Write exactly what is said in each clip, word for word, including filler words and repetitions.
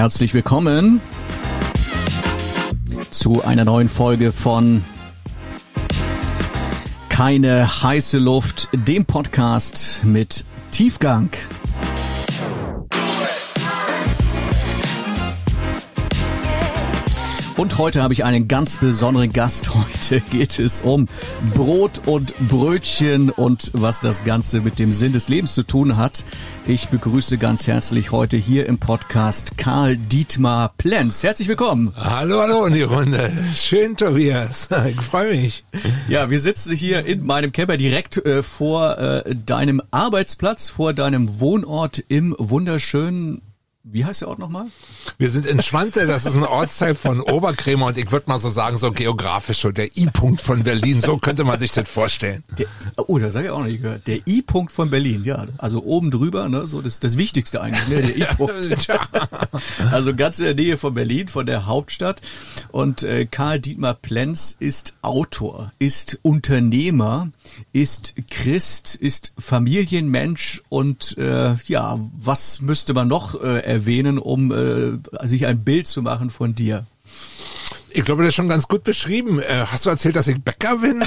Herzlich willkommen zu einer neuen Folge von Keine heiße Luft, dem Podcast mit Tiefgang. Und heute habe ich einen ganz besonderen Gast. Heute geht es um Brot und Brötchen und was das Ganze mit dem Sinn des Lebens zu tun hat. Ich begrüße ganz herzlich heute hier im Podcast Karl Dietmar Plenz. Herzlich willkommen. Hallo, hallo in die Runde. Schön, Tobias. Ich freue mich. Ja, wir sitzen hier in meinem Camper direkt äh, vor äh, deinem Arbeitsplatz, vor deinem Wohnort im wunderschönen... Wie heißt der Ort nochmal? Wir sind in Schwante, das ist ein Ortsteil von Oberkrämer und ich würde mal so sagen, so geografisch so der I-Punkt von Berlin, so könnte man sich das vorstellen. Der, oh, das habe ich auch noch nicht gehört. Der I-Punkt von Berlin, ja, also oben drüber, ne, so das das Wichtigste eigentlich, ne, der I-Punkt. Also ganz in der Nähe von Berlin, von der Hauptstadt. Und äh, Karl Dietmar Plenz ist Autor, ist Unternehmer, ist Christ, ist Familienmensch und äh, ja, was müsste man noch äh, erwähnen, um äh, sich ein Bild zu machen von dir? Ich glaube, das ist schon ganz gut beschrieben. Äh, hast du erzählt, dass ich Bäcker bin?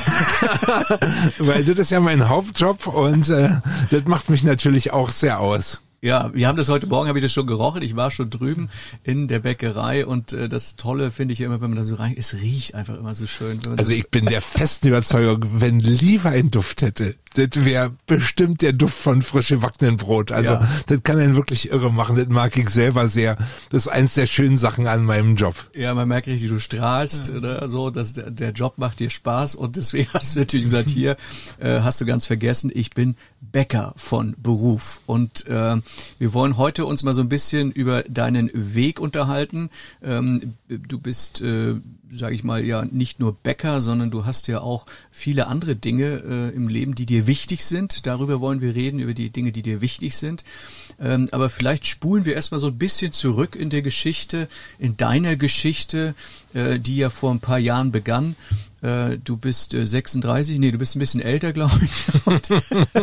Weil das ist ja mein Hauptjob und äh, das macht mich natürlich auch sehr aus. Ja, wir haben das heute Morgen, habe ich das schon gerochen. Ich war schon drüben in der Bäckerei und äh, das Tolle finde ich ja immer, wenn man da so rein, es riecht einfach immer so schön. Also ich bin der festen Überzeugung, wenn Liebe einen Duft hätte, das wäre bestimmt der Duft von frisch gebackenen Brot. Also ja. Das kann einen wirklich irre machen. Das mag ich selber sehr. Das ist eins der schönen Sachen an meinem Job. Ja, man merkt richtig, du strahlst, ja. Oder so, dass der, der Job macht dir Spaß und deswegen hast du natürlich gesagt, hier äh, hast du ganz vergessen, ich bin Bäcker von Beruf und äh, wir wollen heute uns mal so ein bisschen über deinen Weg unterhalten. Ähm, du bist, äh, sage ich mal, ja nicht nur Bäcker, sondern du hast ja auch viele andere Dinge äh, im Leben, die dir wichtig sind. Darüber wollen wir reden, über die Dinge, die dir wichtig sind. Ähm, aber vielleicht spulen wir erstmal so ein bisschen zurück in der Geschichte, in deiner Geschichte, äh, die ja vor ein paar Jahren begann. Du bist sechsunddreißig, nee, du bist ein bisschen älter, glaube ich.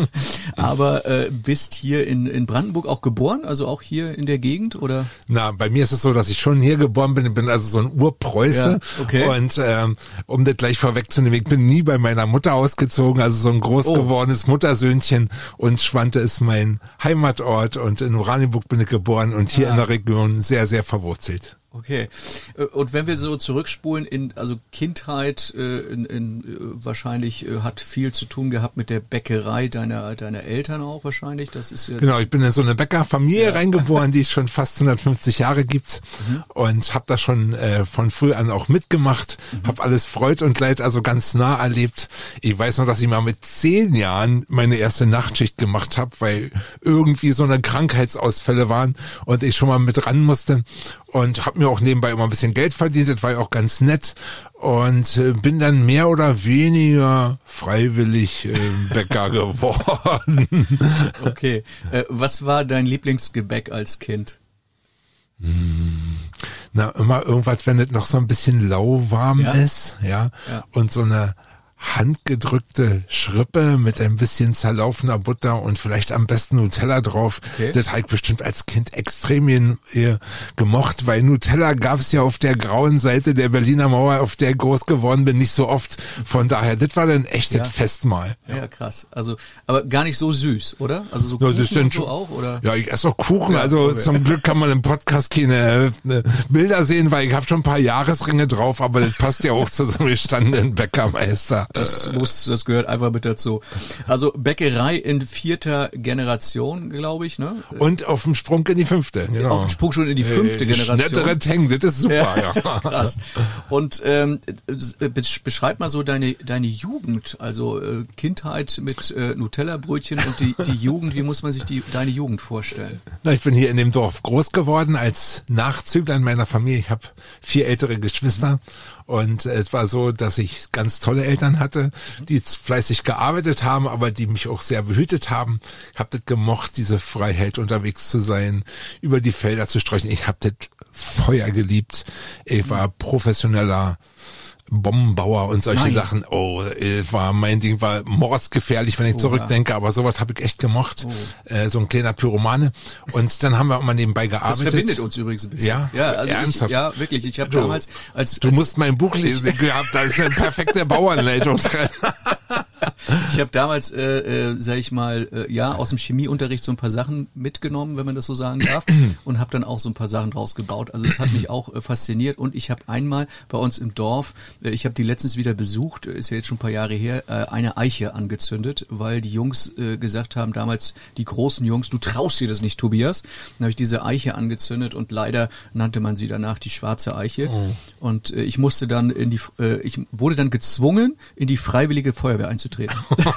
Aber äh, bist hier in, in Brandenburg auch geboren, also auch hier in der Gegend, oder? Na, bei mir ist es so, dass ich schon hier geboren bin. Ich bin also so ein Urpreuße. Ja, okay. Und ähm, um das gleich vorwegzunehmen, ich bin nie bei meiner Mutter ausgezogen, also so ein groß oh. gewordenes Muttersöhnchen. Und Schwante ist mein Heimatort und in Oranienburg bin ich geboren und hier ah. in der Region sehr, sehr verwurzelt. Okay. Und wenn wir so zurückspulen in, also Kindheit, äh, in, in, wahrscheinlich äh, hat viel zu tun gehabt mit der Bäckerei deiner, deiner Eltern auch wahrscheinlich. Das ist ja genau, ich bin in so eine Bäckerfamilie ja. reingeboren, die es schon fast hundertfünfzig Jahre gibt mhm. und habe da schon äh, von früh an auch mitgemacht, mhm. habe alles Freud und Leid also ganz nah erlebt. Ich weiß noch, dass ich mal mit zehn Jahren meine erste Nachtschicht gemacht habe, weil irgendwie so eine Krankheitsausfälle waren und ich schon mal mit ran musste. Und habe mir auch nebenbei immer ein bisschen Geld verdient, das war ja auch ganz nett und äh, bin dann mehr oder weniger freiwillig äh, Bäcker geworden. Okay, äh, was war dein Lieblingsgebäck als Kind? Hm. Na, immer irgendwas, wenn es noch so ein bisschen lauwarm ja. ist, ja, ja, und so eine handgedrückte Schrippe mit ein bisschen zerlaufener Butter und vielleicht am besten Nutella drauf. Okay. Das habe ich bestimmt als Kind extrem gemocht, weil Nutella gab es ja auf der grauen Seite der Berliner Mauer, auf der ich groß geworden bin, nicht so oft. Von daher, das war dann echt ja. das Festmahl. Ja, ja, krass. Also, aber gar nicht so süß, oder? Also so ja, Kuchen das sind so auch, oder? Ja, ich esse auch Kuchen. Ja, also okay. Zum Glück kann man im Podcast keine äh, Bilder sehen, weil ich habe schon ein paar Jahresringe drauf, aber das passt ja auch zu so einem gestandenen Bäckermeister. Das muss, das gehört einfach mit dazu. Also Bäckerei in vierter Generation, glaube ich, ne? Und auf dem Sprung in die fünfte, genau. Auf dem Sprung schon in die fünfte äh, Generation. Schnettere Teng, das ist super, ja. ja. Krass. Und ähm, beschreib mal so deine deine Jugend, also äh, Kindheit mit äh, Nutella-Brötchen und die die Jugend, wie muss man sich die deine Jugend vorstellen? Na, ich bin hier in dem Dorf groß geworden als Nachzügler in meiner Familie. Ich habe vier ältere Geschwister. Mhm. Und es war so, dass ich ganz tolle Eltern hatte, die fleißig gearbeitet haben, aber die mich auch sehr behütet haben. Ich habe das gemocht, diese Freiheit, unterwegs zu sein, über die Felder zu streichen. Ich habe das Feuer geliebt. Ich war professioneller Bombenbauer und solche Nein. Sachen. Oh, war mein Ding, war mordsgefährlich, wenn ich oh, zurückdenke, ja. aber sowas habe ich echt gemocht. Oh. Äh, so ein kleiner Pyromane. Und dann haben wir immer nebenbei gearbeitet. Das verbindet uns übrigens ein bisschen. Ja, ja, also ernsthaft. Ich, ja, wirklich. Ich habe Du, damals als, als Du musst mein Buch lesen gehabt, da ist eine perfekte Bauernleitung drin. Ich habe damals, äh, äh, sag ich mal, äh, ja, aus dem Chemieunterricht so ein paar Sachen mitgenommen, wenn man das so sagen darf, und habe dann auch so ein paar Sachen draus gebaut. Also es hat mich auch äh, fasziniert, und ich habe einmal bei uns im Dorf, äh, ich habe die letztens wieder besucht, ist ja jetzt schon ein paar Jahre her, äh, eine Eiche angezündet, weil die Jungs äh, gesagt haben, damals die großen Jungs, du traust dir das nicht, Tobias. Dann habe ich diese Eiche angezündet, und leider nannte man sie danach die schwarze Eiche. Oh. Und äh, ich musste dann in die, äh, ich wurde dann gezwungen, in die freiwillige Feuerwehr einzutreten.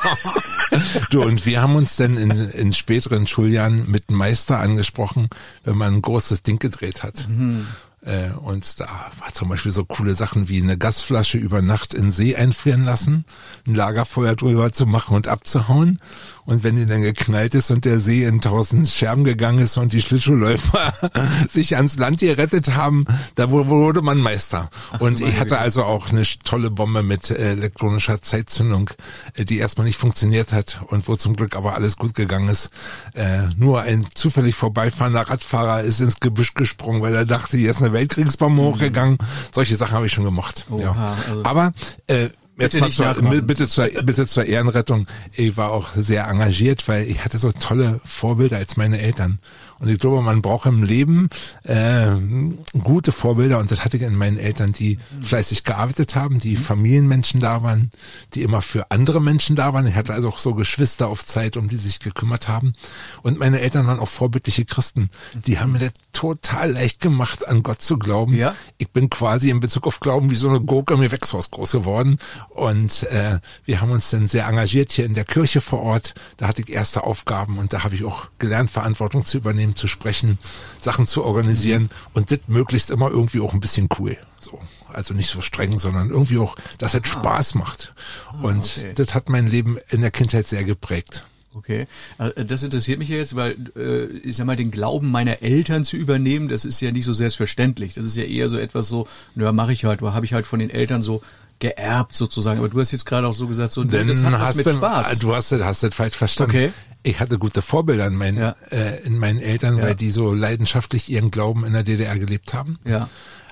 Du, und wir haben uns dann in, in späteren Schuljahren mit Meister angesprochen, wenn man ein großes Ding gedreht hat. Mhm. Äh, und da war zum Beispiel so coole Sachen wie eine Gasflasche über Nacht in See einfrieren lassen, ein Lagerfeuer drüber zu machen und abzuhauen. Und wenn die dann geknallt ist und der See in tausend Scherben gegangen ist und die Schlittschuhläufer sich ans Land gerettet haben, da wurde man Meister. Ach, und ich hatte also auch eine tolle Bombe mit elektronischer Zeitzündung, die erstmal nicht funktioniert hat und wo zum Glück aber alles gut gegangen ist. Äh, nur ein zufällig vorbeifahrender Radfahrer ist ins Gebüsch gesprungen, weil er dachte, hier ist eine Weltkriegsbombe mhm. hochgegangen. Solche Sachen habe ich schon gemocht. Oha, ja. also aber äh, Jetzt bitte, mal zur, bitte, zur, bitte zur Ehrenrettung. Ich war auch sehr engagiert, weil ich hatte so tolle Vorbilder als meine Eltern. Und ich glaube, man braucht im Leben äh, gute Vorbilder, und das hatte ich in meinen Eltern, die fleißig gearbeitet haben, die Familienmenschen da waren, die immer für andere Menschen da waren. Ich hatte also auch so Geschwister auf Zeit, um die sich gekümmert haben. Und meine Eltern waren auch vorbildliche Christen. Die haben mir das total leicht gemacht, an Gott zu glauben. Ja? Ich bin quasi in Bezug auf Glauben wie so eine Gurke im Gewächshaus groß geworden. Und äh, wir haben uns dann sehr engagiert hier in der Kirche vor Ort. Da hatte ich erste Aufgaben, und da habe ich auch gelernt, Verantwortung zu übernehmen, zu sprechen, Sachen zu organisieren, und das möglichst immer irgendwie auch ein bisschen cool. So, also nicht so streng, sondern irgendwie auch, dass es Spaß macht. Und okay. das hat mein Leben in der Kindheit sehr geprägt. Okay, das interessiert mich jetzt, weil äh, ich sag mal, den Glauben meiner Eltern zu übernehmen, das ist ja nicht so selbstverständlich. Das ist ja eher so etwas so, naja, mache ich halt, oder habe ich halt von den Eltern so geerbt sozusagen. Aber du hast jetzt gerade auch so gesagt, so, Denn das hat was mit du, Spaß. Du hast das, hast das falsch verstanden. Okay. Ich hatte gute Vorbilder in meinen, ja. äh, in meinen Eltern, ja. weil die so leidenschaftlich ihren Glauben in der D D R gelebt haben. Ja.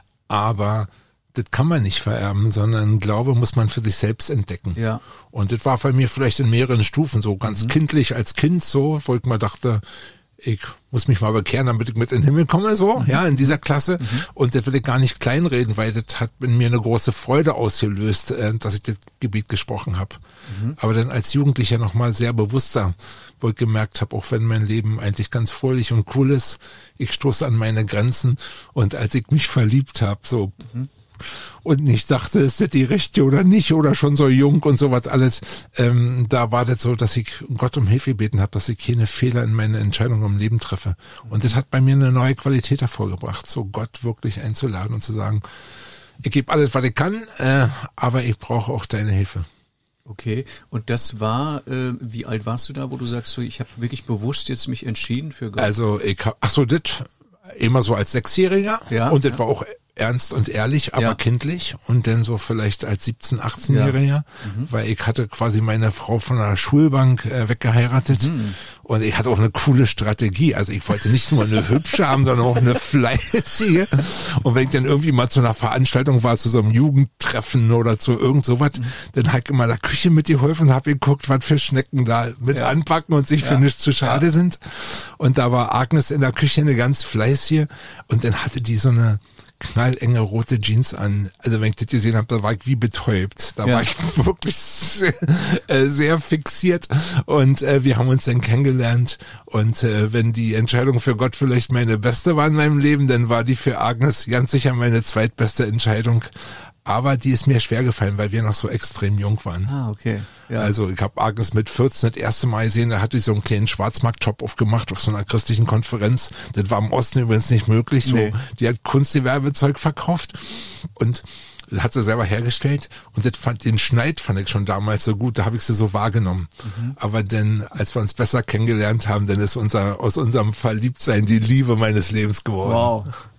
Aber das kann man nicht vererben, sondern Glaube muss man für sich selbst entdecken. Ja. Und das war bei mir vielleicht in mehreren Stufen so ganz mhm. kindlich als Kind so, wo ich mal dachte, ich muss mich mal bekehren, damit ich mit in den Himmel komme, so, mhm. ja, in dieser Klasse. Mhm. Und das will ich gar nicht kleinreden, weil das hat in mir eine große Freude ausgelöst, dass ich das Gebiet gesprochen habe. Mhm. Aber dann als Jugendlicher nochmal sehr bewusster, wo ich gemerkt habe, auch wenn mein Leben eigentlich ganz fröhlich und cool ist, ich stoße an meine Grenzen. Und als ich mich verliebt habe, so, mhm. und nicht dachte, ist das die Rechte oder nicht, oder schon so jung und sowas alles, ähm, da war das so, dass ich Gott um Hilfe gebeten habe, dass ich keine Fehler in meine Entscheidungen im Leben treffe. Und das hat bei mir eine neue Qualität hervorgebracht, so Gott wirklich einzuladen und zu sagen, ich gebe alles, was ich kann, äh, aber ich brauche auch deine Hilfe. Okay, und das war, äh, wie alt warst du da, wo du sagst, so, ich habe wirklich bewusst jetzt mich entschieden für Gott? Also ich hab, ach so, das immer so als Sechsjähriger, ja, und das ja. war auch ernst und ehrlich, aber ja. kindlich, und dann so vielleicht als siebzehn-, achtzehnjähriger, ja. mhm. weil ich hatte quasi meine Frau von der Schulbank äh, weggeheiratet, mhm. und ich hatte auch eine coole Strategie, also ich wollte nicht nur eine hübsche haben, sondern auch eine fleißige, und wenn ich dann irgendwie mal zu einer Veranstaltung war, zu so einem Jugendtreffen oder zu irgend sowas, mhm. dann habe ich immer in der Küche mitgeholfen und habe geguckt, was für Schnecken da mit ja. anpacken und sich ja. für nichts zu schade ja. sind, und da war Agnes in der Küche eine ganz fleißige, und dann hatte die so eine knallenge rote Jeans an. Also wenn ich das gesehen habe, da war ich wie betäubt. Da ja. war ich wirklich sehr, äh, sehr fixiert, und äh, wir haben uns dann kennengelernt, und äh, wenn die Entscheidung für Gott vielleicht meine beste war in meinem Leben, dann war die für Agnes ganz sicher meine zweitbeste Entscheidung. Aber die ist mir schwer gefallen, weil wir noch so extrem jung waren. Ah, okay. Ja. Also ich habe Agnes mit vierzehn das erste Mal gesehen, da hatte ich so einen kleinen Schwarzmarkt-Top aufgemacht auf so einer christlichen Konferenz. Das war im Osten übrigens nicht möglich. So, nee. Die hat Kunstgewerbezeug verkauft und hat sie selber hergestellt, und das fand, den Schneid fand ich schon damals so gut, da habe ich sie so wahrgenommen. Mhm. Aber dann, als wir uns besser kennengelernt haben, dann ist unser aus unserem Verliebtsein die Liebe meines Lebens geworden. Wow.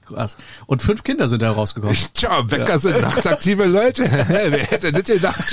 krass. Und fünf Kinder sind da rausgekommen. Tja, Bäcker ja. sind nachtaktive Leute. Wer hätte das gedacht?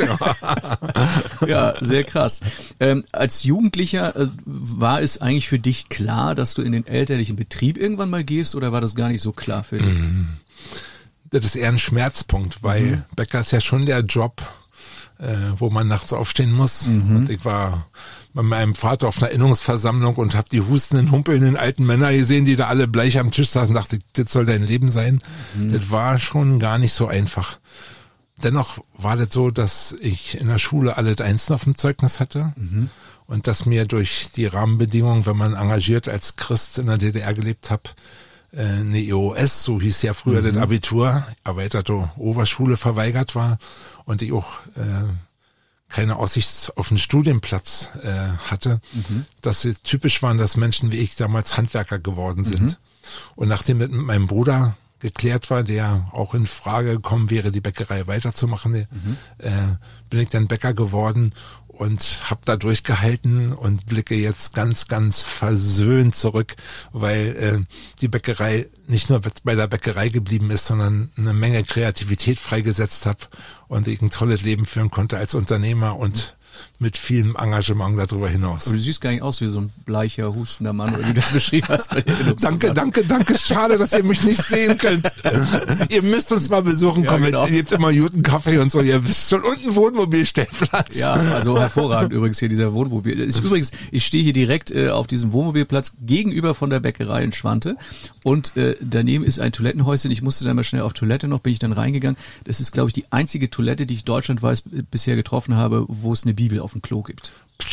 Ja, sehr krass. Ähm, als Jugendlicher äh, war es eigentlich für dich klar, dass du in den elterlichen Betrieb irgendwann mal gehst, oder war das gar nicht so klar für dich? Das ist eher ein Schmerzpunkt, weil mhm. Bäcker ist ja schon der Job, äh, wo man nachts aufstehen muss. Mhm. Und ich war bei meinem Vater auf einer Erinnerungsversammlung und habe die hustenden, humpelnden alten Männer gesehen, die da alle bleich am Tisch saßen, und dachte, das soll dein Leben sein. Mhm. Das war schon gar nicht so einfach. Dennoch war das so, dass ich in der Schule alle Einsen auf dem Zeugnis hatte mhm. und dass mir durch die Rahmenbedingungen, wenn man engagiert als Christ in der D D R gelebt hat, eine E O S, so hieß ja früher mhm. das Abitur, erweiterte Oberschule, verweigert war und ich auch äh, keine Aussicht auf einen Studienplatz äh, hatte, mhm. dass sie typisch waren, dass Menschen wie ich damals Handwerker geworden sind. Mhm. Und nachdem das mit meinem Bruder geklärt war, der auch in Frage gekommen wäre, die Bäckerei weiterzumachen, mhm. äh, bin ich dann Bäcker geworden und habe da durchgehalten und blicke jetzt ganz, ganz versöhnt zurück, weil äh, die Bäckerei nicht nur bei der Bäckerei geblieben ist, sondern eine Menge Kreativität freigesetzt habe und ich ein tolles Leben führen konnte als Unternehmer und mit vielem Engagement darüber hinaus. Aber du siehst gar nicht aus wie so ein bleicher, hustender Mann, wie du das beschrieben hast. Danke, danke, danke. Schade, dass ihr mich nicht sehen könnt. Ihr müsst uns mal besuchen kommen. Ja, genau. Ihr gebt immer guten Kaffee und so. Ihr wisst schon, unten Wohnmobilstellplatz. Ja, also hervorragend übrigens hier dieser Wohnmobil. Ist übrigens, ich stehe hier direkt äh, auf diesem Wohnmobilplatz gegenüber von der Bäckerei in Schwante und äh, daneben ist ein Toilettenhäuschen. Ich musste dann mal schnell auf Toilette noch, bin ich dann reingegangen. Das ist, glaube ich, die einzige Toilette, die ich deutschlandweit bisher getroffen habe, wo es eine Bibel auf dem Klo gibt.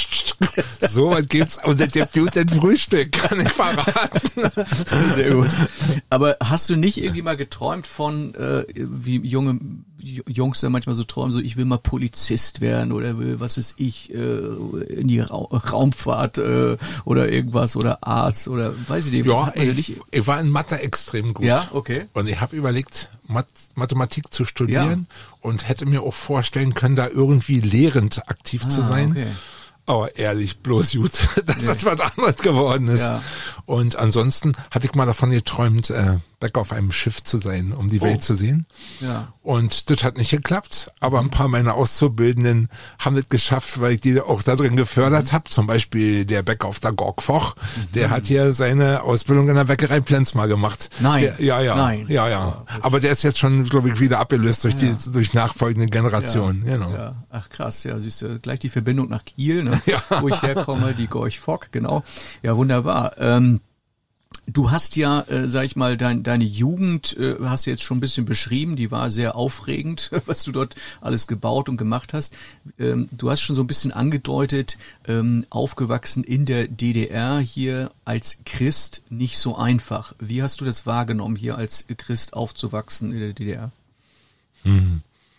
So weit geht's. Und das gibt guten Frühstück, kann ich verraten. Sehr gut. Aber hast du nicht irgendwie mal geträumt von, äh, wie junge Jungs da manchmal so träumen, so ich will mal Polizist werden oder will, was weiß ich, äh, in die Ra Raumfahrt äh, oder irgendwas oder Arzt oder weiß ich nicht. Ja, ich, nicht? ich war in Mathe extrem gut. Ja, okay. Und ich habe überlegt, Math Mathematik zu studieren ja. und hätte mir auch vorstellen können, da irgendwie lehrend aktiv ah, zu sein. Okay. Aber ehrlich, bloß gut, dass nee. das was anderes geworden ist. Ja. Und ansonsten hatte ich mal davon geträumt, äh, Bäcker auf einem Schiff zu sein, um die oh. Welt zu sehen. Ja. Und das hat nicht geklappt. Aber ein paar meiner Auszubildenden haben das geschafft, weil ich die auch da drin gefördert mhm. habe. Zum Beispiel der Bäcker auf der Gorgfoch, mhm. der hat hier seine Ausbildung in der Bäckerei Plenz mal gemacht. Nein, der, ja, ja, Nein. ja, ja. Aber der ist jetzt schon, glaube ich, wieder abgelöst durch ja. die durch nachfolgende Generationen. Ja. Genau. Ja. Ach krass, ja, siehst du, gleich die Verbindung nach Kiel, ne? Ja. Wo ich herkomme, die Gorgfoch, genau. Ja, wunderbar. Ähm, Du hast ja, äh, sag ich mal, dein, deine Jugend äh, hast du jetzt schon ein bisschen beschrieben, die war sehr aufregend, was du dort alles gebaut und gemacht hast. Ähm, du hast schon so ein bisschen angedeutet, ähm, aufgewachsen in der D D R, hier als Christ nicht so einfach. Wie hast du das wahrgenommen, hier als Christ aufzuwachsen in der D D R? Hm.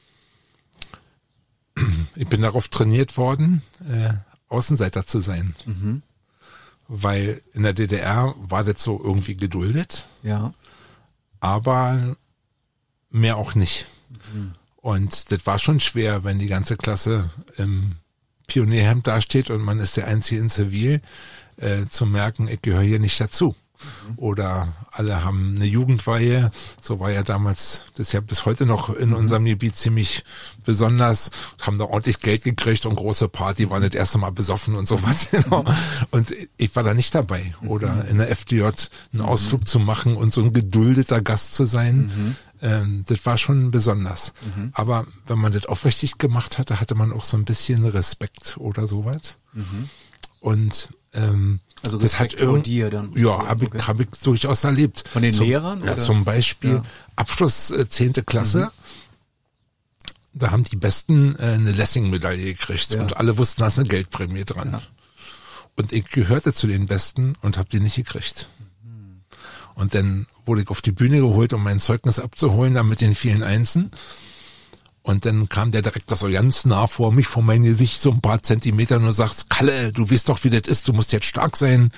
Ich bin darauf trainiert worden, äh, Außenseiter zu sein. Mhm. Weil in der D D R war das so irgendwie geduldet. Ja. Aber mehr auch nicht. Mhm. Und das war schon schwer, wenn die ganze Klasse im Pionierhemd dasteht und man ist der Einzige in Zivil, äh, zu merken, ich gehöre hier nicht dazu. Mhm. Oder alle haben eine Jugendweihe, so war ja damals, das ist ja bis heute noch in mhm. unserem Gebiet ziemlich besonders, haben da ordentlich Geld gekriegt und große Party, waren das erste Mal besoffen und so was. Genau. Und ich war da nicht dabei. Oder in der F D J einen mhm. Ausflug zu machen und so ein geduldeter Gast zu sein, mhm. ähm, das war schon besonders. Mhm. Aber wenn man das aufrichtig gemacht hatte, hatte man auch so ein bisschen Respekt oder sowas. Mhm. Und ähm, also das hat von dir dann? Ja, habe ich, hab ich durchaus erlebt. Von den zum, Lehrern? Ja, oder? Zum Beispiel ja. Abschluss äh, zehnte Klasse. Mhm. Da haben die Besten äh, eine Lessing-Medaille gekriegt ja. und alle wussten, da ist eine Geldprämie dran. Ja. Und ich gehörte zu den Besten und habe die nicht gekriegt. Mhm. Und dann wurde ich auf die Bühne geholt, um mein Zeugnis abzuholen, dann mit den vielen Einsen. Und dann kam der Direktor so ganz nah vor mich, vor mein Gesicht, so ein paar Zentimeter, und sagt, Kalle, du weißt doch, wie das ist, du musst jetzt stark sein.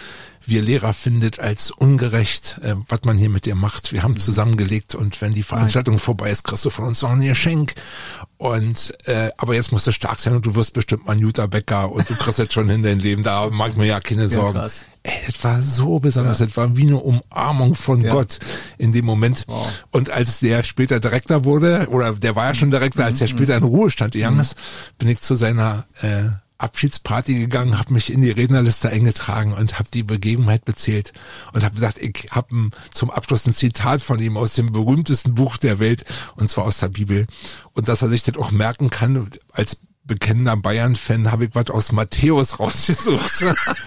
wir Lehrer findet als ungerecht, äh, was man hier mit dir macht. Wir haben mhm. zusammengelegt und wenn die Veranstaltung Nein. vorbei ist, kriegst du von uns noch ein Geschenk. Und äh, aber jetzt musst du stark sein und du wirst bestimmt mal ein guter Bäcker und du kriegst jetzt schon in dein Leben, da mag mir ja keine Sorgen. Ja, Ey, das war so besonders, ja. das war wie eine Umarmung von ja. Gott in dem Moment. Wow. Und als der später Direktor wurde, oder der war ja schon Direktor, als der später in Ruhestand gegangen ist, bin ich zu seiner äh, Abschiedsparty gegangen, habe mich in die Rednerliste eingetragen und habe die Begebenheit bezählt und habe gesagt, ich habe zum Abschluss ein Zitat von ihm aus dem berühmtesten Buch der Welt, und zwar aus der Bibel. Und dass er sich das auch merken kann, als bekennender Bayern-Fan habe ich was aus Matthäus rausgesucht.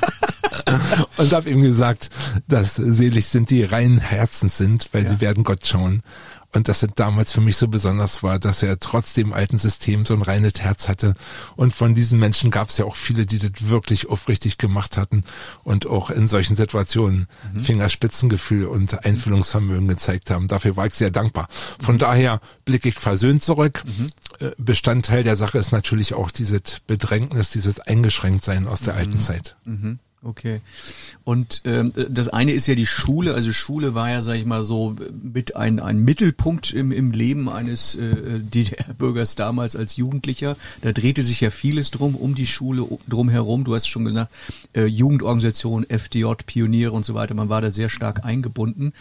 Und habe ihm gesagt, dass selig sind die reinen Herzens sind, weil ja. sie werden Gott schauen. Und dass es damals für mich so besonders war, dass er trotz dem alten System so ein reines Herz hatte. Und von diesen Menschen gab es ja auch viele, die das wirklich aufrichtig gemacht hatten und auch in solchen Situationen mhm. Fingerspitzengefühl und Einfühlungsvermögen gezeigt haben. Dafür war ich sehr dankbar. Von mhm. daher blicke ich versöhnt zurück. Mhm. Bestandteil der Sache ist natürlich auch dieses Bedrängnis, dieses Eingeschränktsein aus der mhm. alten Zeit. Mhm. Okay. Und ähm, das eine ist ja die Schule. Also Schule war ja, sag ich mal, so mit ein ein Mittelpunkt im im Leben eines äh, D D R-Bürgers damals als Jugendlicher. Da drehte sich ja vieles drum um die Schule drum herum. Du hast schon gesagt, äh, Jugendorganisation, F D J, Pioniere und so weiter. Man war da sehr stark eingebunden.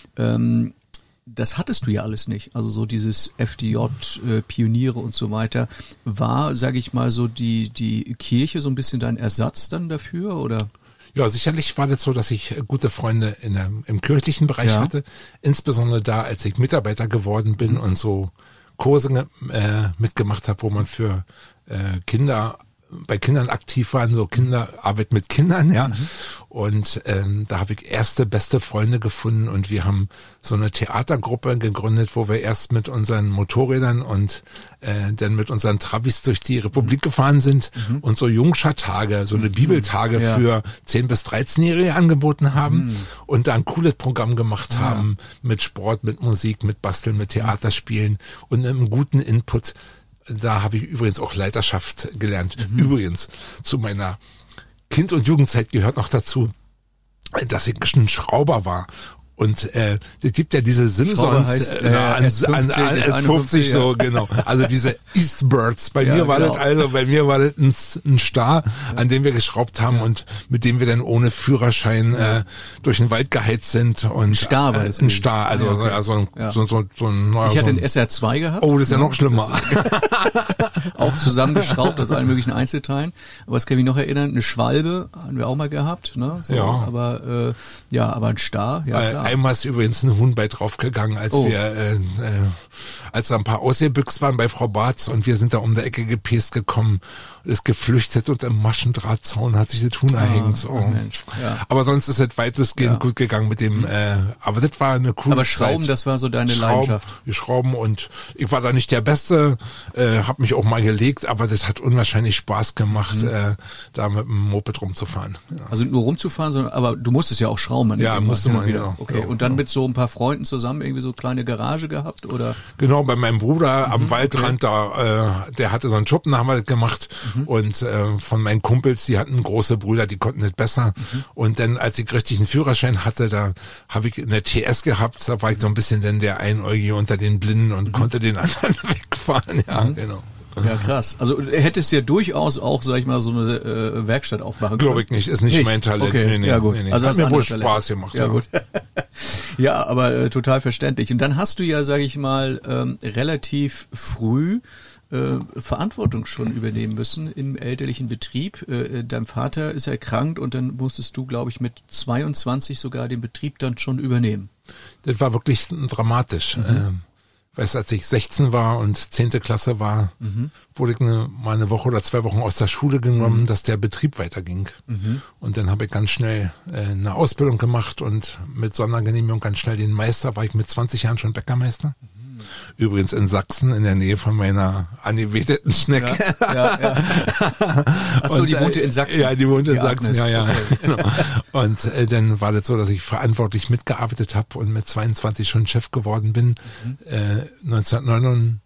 Ähm, Das hattest du ja alles nicht. Also so dieses F D J, äh, Pioniere und so weiter. War, sage ich mal, so die die Kirche so ein bisschen dein Ersatz dann dafür, oder? Ja, sicherlich war das so, dass ich gute Freunde in der, im kirchlichen Bereich ja. hatte. Insbesondere da, als ich Mitarbeiter geworden bin mhm. und so Kurse äh, mitgemacht habe, wo man für äh, Kinder bei Kindern aktiv waren, so Kinderarbeit mit Kindern, ja. Mhm. Und ähm, da habe ich erste beste Freunde gefunden und wir haben so eine Theatergruppe gegründet, wo wir erst mit unseren Motorrädern und äh, dann mit unseren Travis durch die Republik mhm. gefahren sind mhm. und so Jungscha-Tage, so eine mhm. Bibeltage ja. für zehn bis dreizehnjährige angeboten haben mhm. und da ein cooles Programm gemacht ja. haben mit Sport, mit Musik, mit Basteln, mit Theaterspielen und einem guten Input. Da habe ich übrigens auch Leiterschaft gelernt. Mhm. Übrigens, zu meiner Kind- und Jugendzeit gehört noch dazu, dass ich ein Schrauber war. Und äh, es gibt ja diese Simpsons heißt, äh, an, S fünfzig, an, an S fünfzig ja. so genau. Also diese Eastbirds. Bei ja, mir war genau. das also, bei mir war das ein, ein Star, ja. an dem wir geschraubt haben ja. und mit dem wir dann ohne Führerschein ja. äh, durch den Wald geheizt sind. Und ein Star war das. Äh, ein Star, also, ja, okay. also ein, ja. so, so, so ein neuer. Ich hatte so ein, einen S R zwei gehabt. Oh, das ist ja, ja noch schlimmer. Auch zusammengeschraubt aus allen möglichen Einzelteilen. Aber was kann ich mich noch erinnern? Eine Schwalbe haben wir auch mal gehabt, ne? So, ja. Aber äh, ja, aber ein Star, ja klar. Einmal ist übrigens ein Huhn bei draufgegangen, als oh. wir, äh, äh, als da ein paar ausgebüxt waren bei Frau Barz und wir sind da um der Ecke gepäst gekommen, ist geflüchtet und im Maschendrahtzaun hat sich das Huhn ah, erhängt. So. Oh. Ja. Aber sonst ist es weitestgehend ja. gut gegangen mit dem, äh, aber das war eine coole Aber Schrauben, Zeit. Das war so deine Schrauben, Leidenschaft. Wir schrauben und ich war da nicht der Beste, äh, habe mich auch mal gelegt, aber das hat unwahrscheinlich Spaß gemacht, mhm. äh, da mit dem Moped rumzufahren. Ja. Also nur rumzufahren, sondern aber du musstest ja auch schrauben. Ja, musste man, genau. Okay, ja, und dann ja. mit so ein paar Freunden zusammen irgendwie so kleine Garage gehabt, oder? Genau, bei meinem Bruder mhm, am Waldrand, okay. da, äh, der hatte so einen Schuppen, da haben wir das gemacht mhm. und äh, von meinen Kumpels, die hatten große Brüder, die konnten das besser. Mhm. Und dann, als ich richtig einen Führerschein hatte, da habe ich eine T S gehabt, da war ich so ein bisschen dann der Einäugige unter den Blinden und mhm. konnte den anderen wegfahren. Ja, mhm. genau. Ja, krass. Also hättest ja durchaus auch, sag ich mal, so eine äh, Werkstatt aufmachen können. Glaube ich nicht, ist nicht, nicht? mein Talent. Okay, nee, nee, ja gut. Nee, nee. Also hat mir wohl Spaß gemacht. Ja, ja. gut. Ja, aber äh, total verständlich. Und dann hast du ja, sag ich mal, ähm, relativ früh äh, Verantwortung schon übernehmen müssen im elterlichen Betrieb. Äh, dein Vater ist erkrankt und dann musstest du, glaube ich, mit zweiundzwanzig sogar den Betrieb dann schon übernehmen. Das war wirklich dramatisch. Mhm. Ähm, Weißt du, als ich sechzehn war und zehnte Klasse war, mhm. wurde ich eine, mal eine Woche oder zwei Wochen aus der Schule genommen, mhm. dass der Betrieb weiterging. Mhm. Und dann habe ich ganz schnell äh, eine Ausbildung gemacht und mit Sondergenehmigung ganz schnell den Meister, war ich mit zwanzig Jahren schon Bäckermeister. Mhm. Übrigens in Sachsen, in der Nähe von meiner angewehteten Schnecke. Ja, ja, ja. Achso, die wohnte in Sachsen? Ja, die wohnte in die Sachsen, Agnes. ja, ja. Okay. Genau. Und äh, dann war das so, dass ich verantwortlich mitgearbeitet habe und mit zweiundzwanzig schon Chef geworden bin. Mhm. Äh, neunzehnhundertneunundachtzig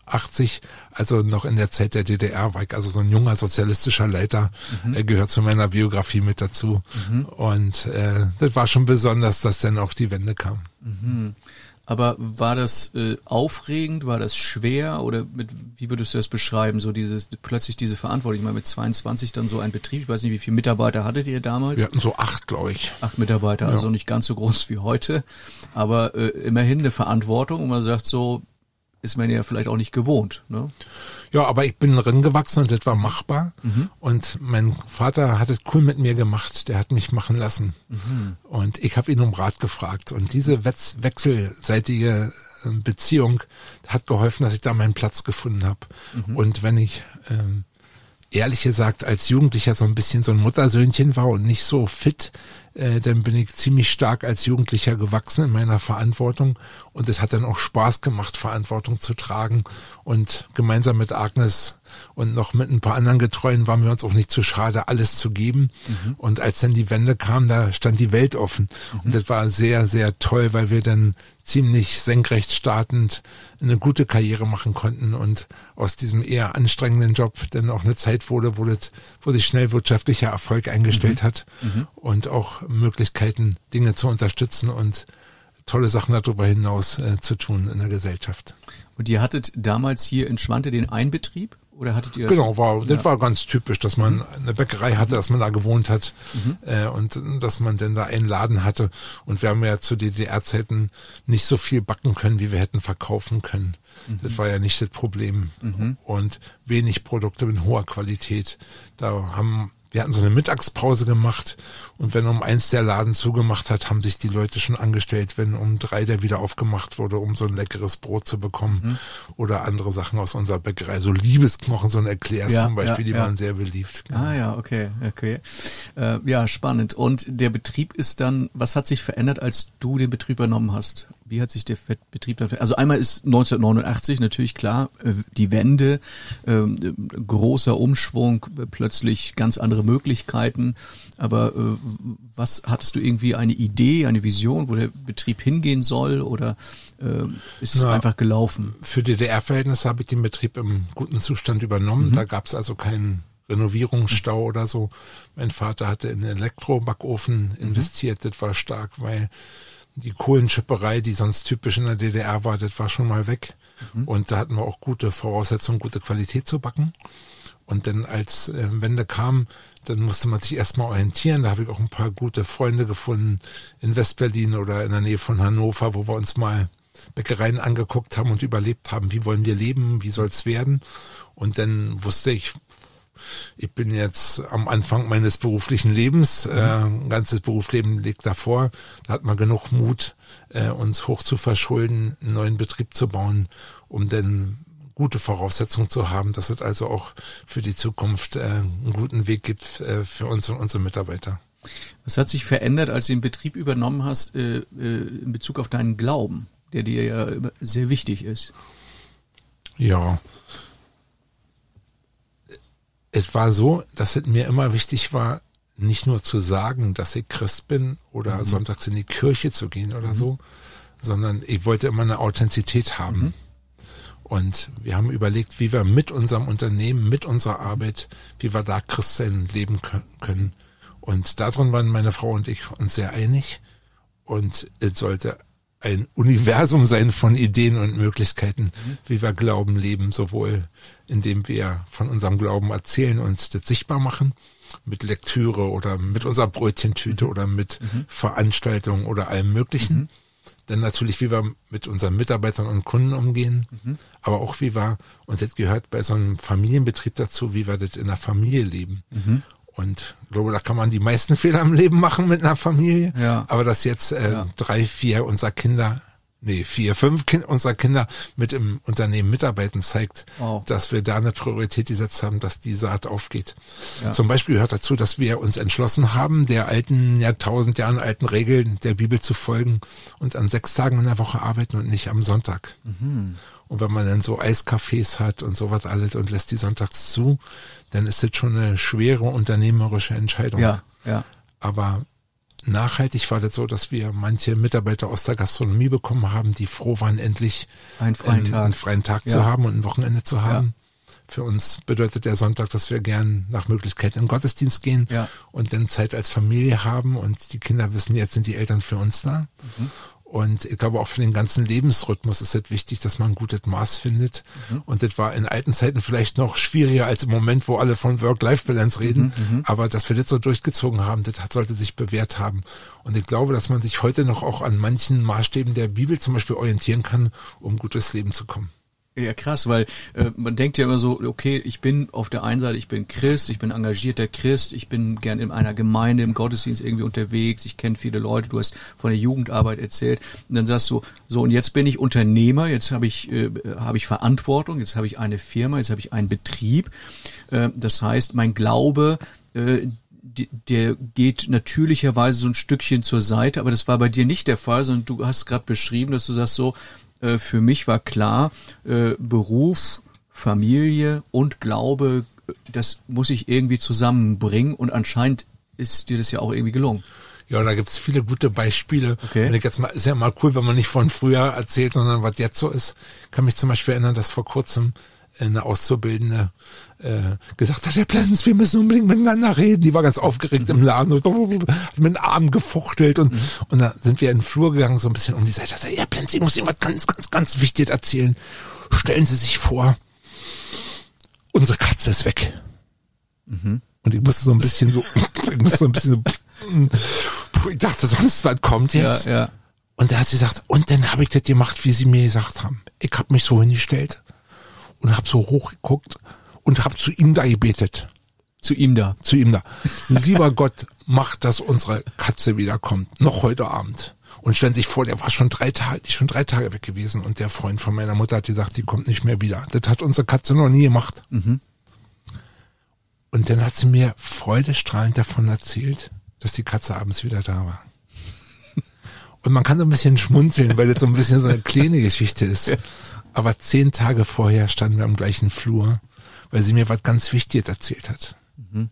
achtzig, also noch in der Zeit der D D R, war ich also so ein junger sozialistischer Leiter, mhm. äh, gehört zu meiner Biografie mit dazu. Mhm. Und äh, das war schon besonders, dass dann auch die Wende kam. Mhm. Aber war das äh, aufregend, war das schwer oder mit, wie würdest du das beschreiben, so dieses plötzlich diese Verantwortung, ich meine mit zweiundzwanzig dann so ein Betrieb, ich weiß nicht, wie viele Mitarbeiter hattet ihr damals? Wir hatten so acht, glaube ich. Acht Mitarbeiter, ja. Also nicht ganz so groß wie heute, aber äh, immerhin eine Verantwortung und man sagt so, ist man ja vielleicht auch nicht gewohnt, ne? Ja, aber ich bin drin gewachsen und das war machbar. Mhm. Und mein Vater hat es cool mit mir gemacht. Der hat mich machen lassen. Mhm. Und ich habe ihn um Rat gefragt. Und diese wechselseitige Beziehung hat geholfen, dass ich da meinen Platz gefunden habe. Mhm. Und wenn ich ähm, ehrlich gesagt als Jugendlicher so ein bisschen so ein Muttersöhnchen war und nicht so fit, äh, dann bin ich ziemlich stark als Jugendlicher gewachsen in meiner Verantwortung und es hat dann auch Spaß gemacht, Verantwortung zu tragen und gemeinsam mit Agnes und noch mit ein paar anderen Getreuen waren wir uns auch nicht zu schade, alles zu geben. Mhm. Und als dann die Wende kam, da stand die Welt offen. Mhm. Und das war sehr, sehr toll, weil wir dann ziemlich senkrecht startend eine gute Karriere machen konnten und aus diesem eher anstrengenden Job dann auch eine Zeit wurde, wo, das, wo sich schnell wirtschaftlicher Erfolg eingestellt mhm. hat mhm. und auch Möglichkeiten, Dinge zu unterstützen und tolle Sachen darüber hinaus äh, zu tun in der Gesellschaft. Und ihr hattet damals hier in Schwante den Einbetrieb? Oder hattet ihr genau, war, das ja. war ganz typisch, dass man eine Bäckerei hatte, dass man da gewohnt hat mhm. äh, und dass man denn da einen Laden hatte. Und wir haben ja zu D D R-Zeiten nicht so viel backen können, wie wir hätten verkaufen können. Mhm. Das war ja nicht das Problem. Mhm. Und wenig Produkte mit hoher Qualität. Da haben wir hatten so eine Mittagspause gemacht und wenn um eins der Laden zugemacht hat, haben sich die Leute schon angestellt, wenn um drei der wieder aufgemacht wurde, um so ein leckeres Brot zu bekommen mhm. oder andere Sachen aus unserer Bäckerei. So Liebesknochen, so ein Eclairs ja, zum Beispiel, ja, die ja. waren sehr beliebt. Genau. Ah ja, okay, okay. Äh, ja, spannend. Und der Betrieb ist dann, was hat sich verändert, als du den Betrieb übernommen hast? Wie hat sich der Betrieb dann verändert? Also einmal ist neunzehnhundertneunundachtzig natürlich klar, die Wende, äh, großer Umschwung, plötzlich ganz andere Möglichkeiten. Aber äh, was hattest du irgendwie eine Idee, eine Vision, wo der Betrieb hingehen soll oder äh, ist es einfach gelaufen? Für D D R-Verhältnisse habe ich den Betrieb im guten Zustand übernommen. Mhm. Da gab es also keinen Renovierungsstau mhm. oder so. Mein Vater hatte in den Elektrobackofen investiert. Mhm. Das war stark, weil die Kohlenschipperei, die sonst typisch in der D D R war, das war schon mal weg. Mhm. Und da hatten wir auch gute Voraussetzungen, gute Qualität zu backen. Und dann als äh, Wende kam, dann musste man sich erstmal orientieren. Da habe ich auch ein paar gute Freunde gefunden in Westberlin oder in der Nähe von Hannover, wo wir uns mal Bäckereien angeguckt haben und überlebt haben, wie wollen wir leben, wie soll es werden. Und dann wusste ich, ich bin jetzt am Anfang meines beruflichen Lebens, äh, ein ganzes Berufsleben liegt davor. Da hat man genug Mut, äh, uns hoch zu verschulden, einen neuen Betrieb zu bauen, um dann gute Voraussetzungen zu haben, dass es also auch für die Zukunft äh, einen guten Weg gibt äh, für uns und unsere Mitarbeiter. Was hat sich verändert, als du den Betrieb übernommen hast, äh, äh, in Bezug auf deinen Glauben, der dir ja sehr wichtig ist? Ja, es war so, dass es mir immer wichtig war, nicht nur zu sagen, dass ich Christ bin oder mhm. sonntags in die Kirche zu gehen oder mhm. so, sondern ich wollte immer eine Authentizität haben. Mhm. Und wir haben überlegt, wie wir mit unserem Unternehmen, mit unserer Arbeit, wie wir da Christsein leben können. Und darin waren meine Frau und ich uns sehr einig. Und es sollte ein Universum sein von Ideen und Möglichkeiten, mhm. wie wir Glauben leben, sowohl indem wir von unserem Glauben erzählen, uns das sichtbar machen, mit Lektüre oder mit unserer Brötchentüte mhm. oder mit mhm. Veranstaltungen oder allem Möglichen. Mhm. Dann natürlich, wie wir mit unseren Mitarbeitern und Kunden umgehen, mhm. aber auch wie wir, und das gehört bei so einem Familienbetrieb dazu, wie wir das in der Familie leben. Mhm. Und ich glaube, da kann man die meisten Fehler im Leben machen mit einer Familie, ja. aber dass jetzt äh, ja. drei, vier unserer Kinder, nee, vier, fünf kind, unserer Kinder mit im Unternehmen mitarbeiten, zeigt, wow. dass wir da eine Priorität gesetzt haben, dass die Saat aufgeht. Ja. Zum Beispiel gehört dazu, dass wir uns entschlossen haben, der alten, Jahrtausend Jahren alten Regeln der Bibel zu folgen und an sechs Tagen in der Woche arbeiten und nicht am Sonntag. Mhm. Und wenn man dann so Eiscafés hat und sowas alles und lässt die sonntags zu, dann ist das schon eine schwere unternehmerische Entscheidung. Ja, ja. Aber nachhaltig war das so, dass wir manche Mitarbeiter aus der Gastronomie bekommen haben, die froh waren, endlich einen freien einen, Tag, einen freien Tag ja. zu haben und ein Wochenende zu haben. Ja. Für uns bedeutet der Sonntag, dass wir gern nach Möglichkeit in den Gottesdienst gehen ja. und dann Zeit als Familie haben und die Kinder wissen, jetzt sind die Eltern für uns da. Mhm. Und ich glaube, auch für den ganzen Lebensrhythmus ist es wichtig, dass man ein gutes Maß findet. Mhm. Und das war in alten Zeiten vielleicht noch schwieriger als im Moment, wo alle von Work-Life-Balance reden. Mhm. Aber dass wir das so durchgezogen haben, das sollte sich bewährt haben. Und ich glaube, dass man sich heute noch auch an manchen Maßstäben der Bibel zum Beispiel orientieren kann, um gut durchs Leben zu kommen. Ja, krass, weil äh, man denkt ja immer so, okay, ich bin auf der einen Seite, ich bin Christ, ich bin engagierter Christ, ich bin gern in einer Gemeinde, im Gottesdienst irgendwie unterwegs, ich kenne viele Leute, du hast von der Jugendarbeit erzählt und dann sagst du, so und jetzt bin ich Unternehmer, jetzt habe ich äh, habe ich Verantwortung, jetzt habe ich eine Firma, jetzt habe ich einen Betrieb, äh, das heißt, mein Glaube, äh, der geht natürlicherweise so ein Stückchen zur Seite, aber das war bei dir nicht der Fall, sondern du hast gerade beschrieben, dass du sagst so, für mich war klar, Beruf, Familie und Glaube, das muss ich irgendwie zusammenbringen und anscheinend ist dir das ja auch irgendwie gelungen. Ja, und da gibt's viele gute Beispiele. Okay. Und ich jetzt mal, ist ja mal cool, wenn man nicht von früher erzählt, sondern was jetzt so ist. Ich kann mich zum Beispiel erinnern, dass vor kurzem eine Auszubildende äh, gesagt hat, Herr Plenz, wir müssen unbedingt miteinander reden. Die war ganz aufgeregt mhm. im Laden und hat mit den Armen gefuchtelt und, mhm. und da sind wir in den Flur gegangen, so ein bisschen um die Seite. Also, Herr Plenz, ich muss Ihnen was ganz, ganz, ganz Wichtiges erzählen. Stellen Sie sich vor, unsere Katze ist weg. Mhm. Und ich musste so ein bisschen so, ich musste so ein bisschen so, ich dachte, sonst was kommt jetzt. Ja, ja. Und dann hat sie gesagt, und dann habe ich das gemacht, wie Sie mir gesagt haben. Ich habe mich so hingestellt und habe so hochgeguckt und habe zu ihm da gebetet. Zu ihm da? Zu ihm da. Lieber Gott, mach, dass unsere Katze wiederkommt. Noch heute Abend. Und stellen sich vor, der war schon drei Tage, die ist schon drei Tage weg gewesen. Und der Freund von meiner Mutter hat gesagt, die kommt nicht mehr wieder. Das hat unsere Katze noch nie gemacht. Mhm. Und dann hat sie mir freudestrahlend davon erzählt, dass die Katze abends wieder da war. Und man kann so ein bisschen schmunzeln, weil das so ein bisschen so eine kleine Geschichte ist. Aber zehn Tage vorher standen wir am gleichen Flur, weil sie mir was ganz Wichtiges erzählt hat. Mhm.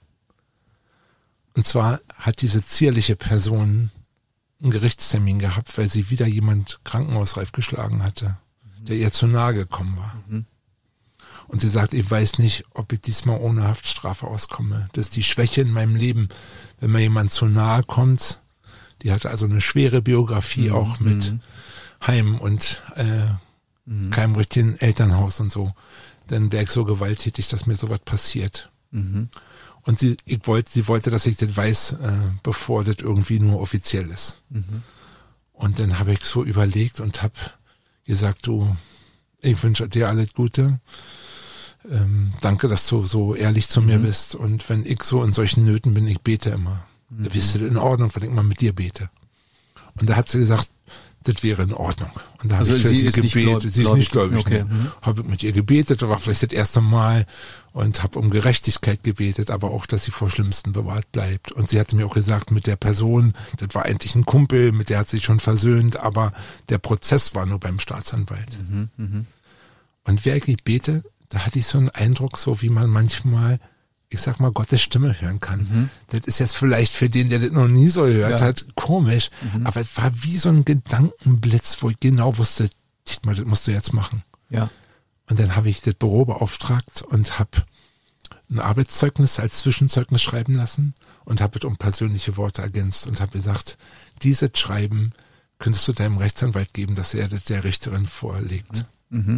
Und zwar hat diese zierliche Person einen Gerichtstermin gehabt, weil sie wieder jemand krankenhausreif geschlagen hatte, mhm. der ihr zu nahe gekommen war. Mhm. Und sie sagt, ich weiß nicht, ob ich diesmal ohne Haftstrafe auskomme. Das ist die Schwäche in meinem Leben, wenn mir jemand zu nahe kommt. Die hatte also eine schwere Biografie mhm. auch mit Heim und äh, mhm. keinem richtigen Elternhaus und so. Dann wäre ich so gewalttätig, dass mir sowas passiert. Mhm. Und sie, ich wollte, sie wollte, dass ich das weiß, äh, bevor das irgendwie nur offiziell ist. Mhm. Und dann habe ich so überlegt und habe gesagt, du, ich wünsche dir alles Gute. Ähm, danke, dass du so ehrlich zu mhm. mir bist. Und wenn ich so in solchen Nöten bin, ich bete immer. Mhm. Wisst ihr, in Ordnung, wenn ich mal mit dir bete. Und da hat sie gesagt, das wäre in Ordnung. Und da habe also ich für sie, sie ist gebetet. Nicht sie ist nicht gläubig. Okay. Ne? Mhm. Habe mit ihr gebetet, das war vielleicht das erste Mal und habe um Gerechtigkeit gebetet, aber auch, dass sie vor Schlimmsten bewahrt bleibt. Und sie hatte mir auch gesagt, mit der Person, das war eigentlich ein Kumpel, mit der hat sie schon versöhnt, aber der Prozess war nur beim Staatsanwalt. Mhm. Mhm. Und während ich bete, da hatte ich so einen Eindruck, so wie man manchmal, ich sag mal, Gottes Stimme hören kann. Mhm. Das ist jetzt vielleicht für den, der das noch nie so gehört ja. hat, komisch, mhm. aber es war wie so ein Gedankenblitz, wo ich genau wusste, das musst du jetzt machen. Ja. Und dann habe ich das Büro beauftragt und habe ein Arbeitszeugnis als Zwischenzeugnis schreiben lassen und habe es um persönliche Worte ergänzt und habe gesagt, dieses Schreiben könntest du deinem Rechtsanwalt geben, dass er das der Richterin vorlegt. Mhm.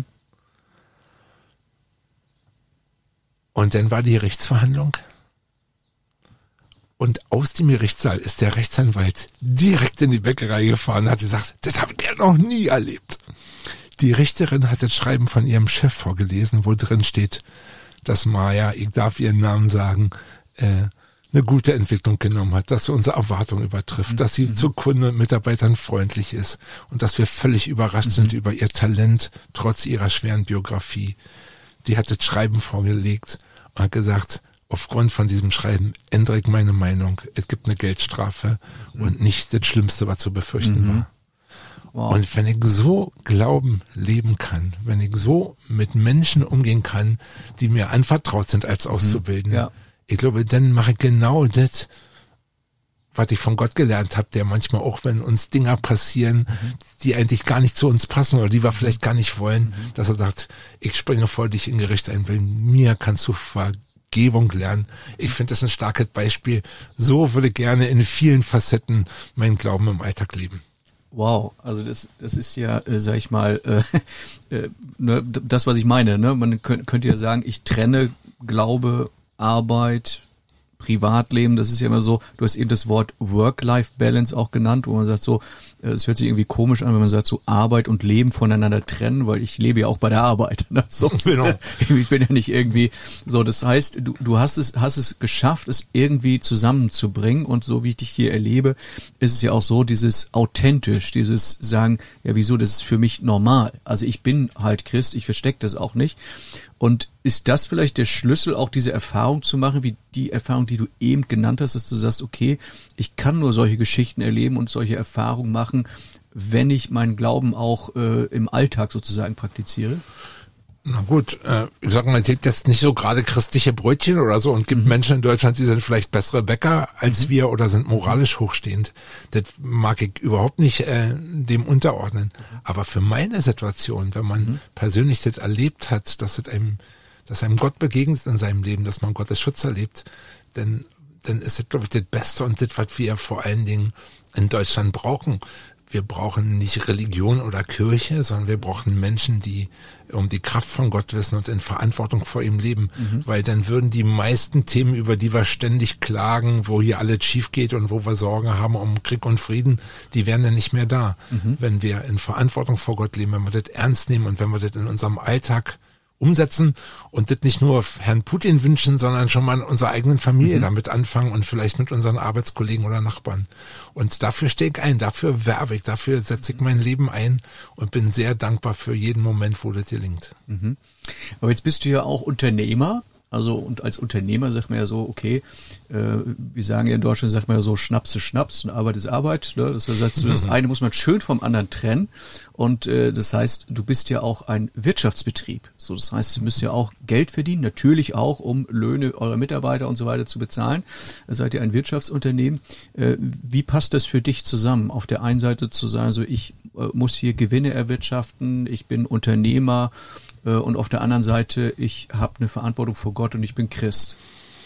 Und dann war die Gerichtsverhandlung und aus dem Gerichtssaal ist der Rechtsanwalt direkt in die Bäckerei gefahren und hat gesagt, das habe ich ja noch nie erlebt. Die Richterin hat das Schreiben von ihrem Chef vorgelesen, wo drin steht, dass Maja, ich darf ihren Namen sagen, äh, eine gute Entwicklung genommen hat, dass sie unsere Erwartungen übertrifft, mhm. dass sie mhm. zu Kunden und Mitarbeitern freundlich ist und dass wir völlig überrascht mhm. sind über ihr Talent, trotz ihrer schweren Biografie. Die hat das Schreiben vorgelegt und hat gesagt, aufgrund von diesem Schreiben ändere ich meine Meinung. Es gibt eine Geldstrafe mhm. und nicht das Schlimmste, was zu befürchten mhm. war. Wow. Und wenn ich so Glauben leben kann, wenn ich so mit Menschen umgehen kann, die mir anvertraut sind als Auszubildende, ja. ich glaube, dann mache ich genau das, was ich von Gott gelernt habe, der manchmal auch, wenn uns Dinger passieren, mhm. die eigentlich gar nicht zu uns passen oder die wir vielleicht gar nicht wollen, mhm. dass er sagt, ich springe vor dich in Gericht ein, weil mir kannst du Vergebung lernen. Ich finde das ein starkes Beispiel. So würde ich gerne in vielen Facetten meinen Glauben im Alltag leben. Wow, also das das ist ja, äh, sag ich mal, äh, äh, ne, das, was ich meine. Ne? Man könnt, könnte ja sagen, ich trenne Glaube, Arbeit, Privatleben, das ist ja immer so, du hast eben das Wort Work-Life-Balance auch genannt, wo man sagt so, es hört sich irgendwie komisch an, wenn man sagt so Arbeit und Leben voneinander trennen, weil ich lebe ja auch bei der Arbeit. Ne? So, genau. Ich bin ja nicht irgendwie so, das heißt, du, du hast es, hast es geschafft, es irgendwie zusammenzubringen und so wie ich dich hier erlebe, ist es ja auch so, dieses authentisch, dieses sagen, ja wieso, das ist für mich normal. Also ich bin halt Christ, ich verstecke das auch nicht. Und ist das vielleicht der Schlüssel, auch diese Erfahrung zu machen, wie die Erfahrung, die du eben genannt hast, dass du sagst, okay, ich kann nur solche Geschichten erleben und solche Erfahrungen machen, wenn ich meinen Glauben auch äh, im Alltag sozusagen praktiziere? Na gut, äh, ich sag mal, es gibt jetzt nicht so gerade christliche Brötchen oder so und gibt mhm. Menschen in Deutschland, die sind vielleicht bessere Bäcker als mhm. wir oder sind moralisch hochstehend. Das mag ich überhaupt nicht äh, dem unterordnen. Mhm. Aber für meine Situation, wenn man mhm. persönlich das erlebt hat, dass es einem, dass einem Gott begegnet in seinem Leben, dass man Gottes Schutz erlebt, dann, dann ist es, glaube ich, das Beste und das, was wir vor allen Dingen in Deutschland brauchen. Wir brauchen nicht Religion oder Kirche, sondern wir brauchen Menschen, die um die Kraft von Gott wissen und in Verantwortung vor ihm leben. Mhm. Weil dann würden die meisten Themen, über die wir ständig klagen, wo hier alles schief geht und wo wir Sorgen haben um Krieg und Frieden, die wären dann nicht mehr da. Mhm. Wenn wir in Verantwortung vor Gott leben, wenn wir das ernst nehmen und wenn wir das in unserem Alltag umsetzen und das nicht nur Herrn Putin wünschen, sondern schon mal in unserer eigenen Familie mhm. damit anfangen und vielleicht mit unseren Arbeitskollegen oder Nachbarn. Und dafür stehe ich ein, dafür werbe ich, dafür setze ich mein Leben ein und bin sehr dankbar für jeden Moment, wo das gelingt. Mhm. Aber jetzt bist du ja auch Unternehmer. Also und als Unternehmer sagt man ja so, okay, äh, wir sagen ja in Deutschland, sagt man ja so, Schnaps ist Schnaps und Arbeit ist Arbeit. Ne? Das heißt, das eine muss man schön vom anderen trennen. Und äh, das heißt, du bist ja auch ein Wirtschaftsbetrieb. So, das heißt, du müsst ja auch Geld verdienen, natürlich auch, um Löhne eurer Mitarbeiter und so weiter zu bezahlen. Da seid ihr ein Wirtschaftsunternehmen. Äh, wie passt das für dich zusammen? Auf der einen Seite zu sagen, so ich äh, muss hier Gewinne erwirtschaften, ich bin Unternehmer, und auf der anderen Seite, ich habe eine Verantwortung vor Gott und ich bin Christ.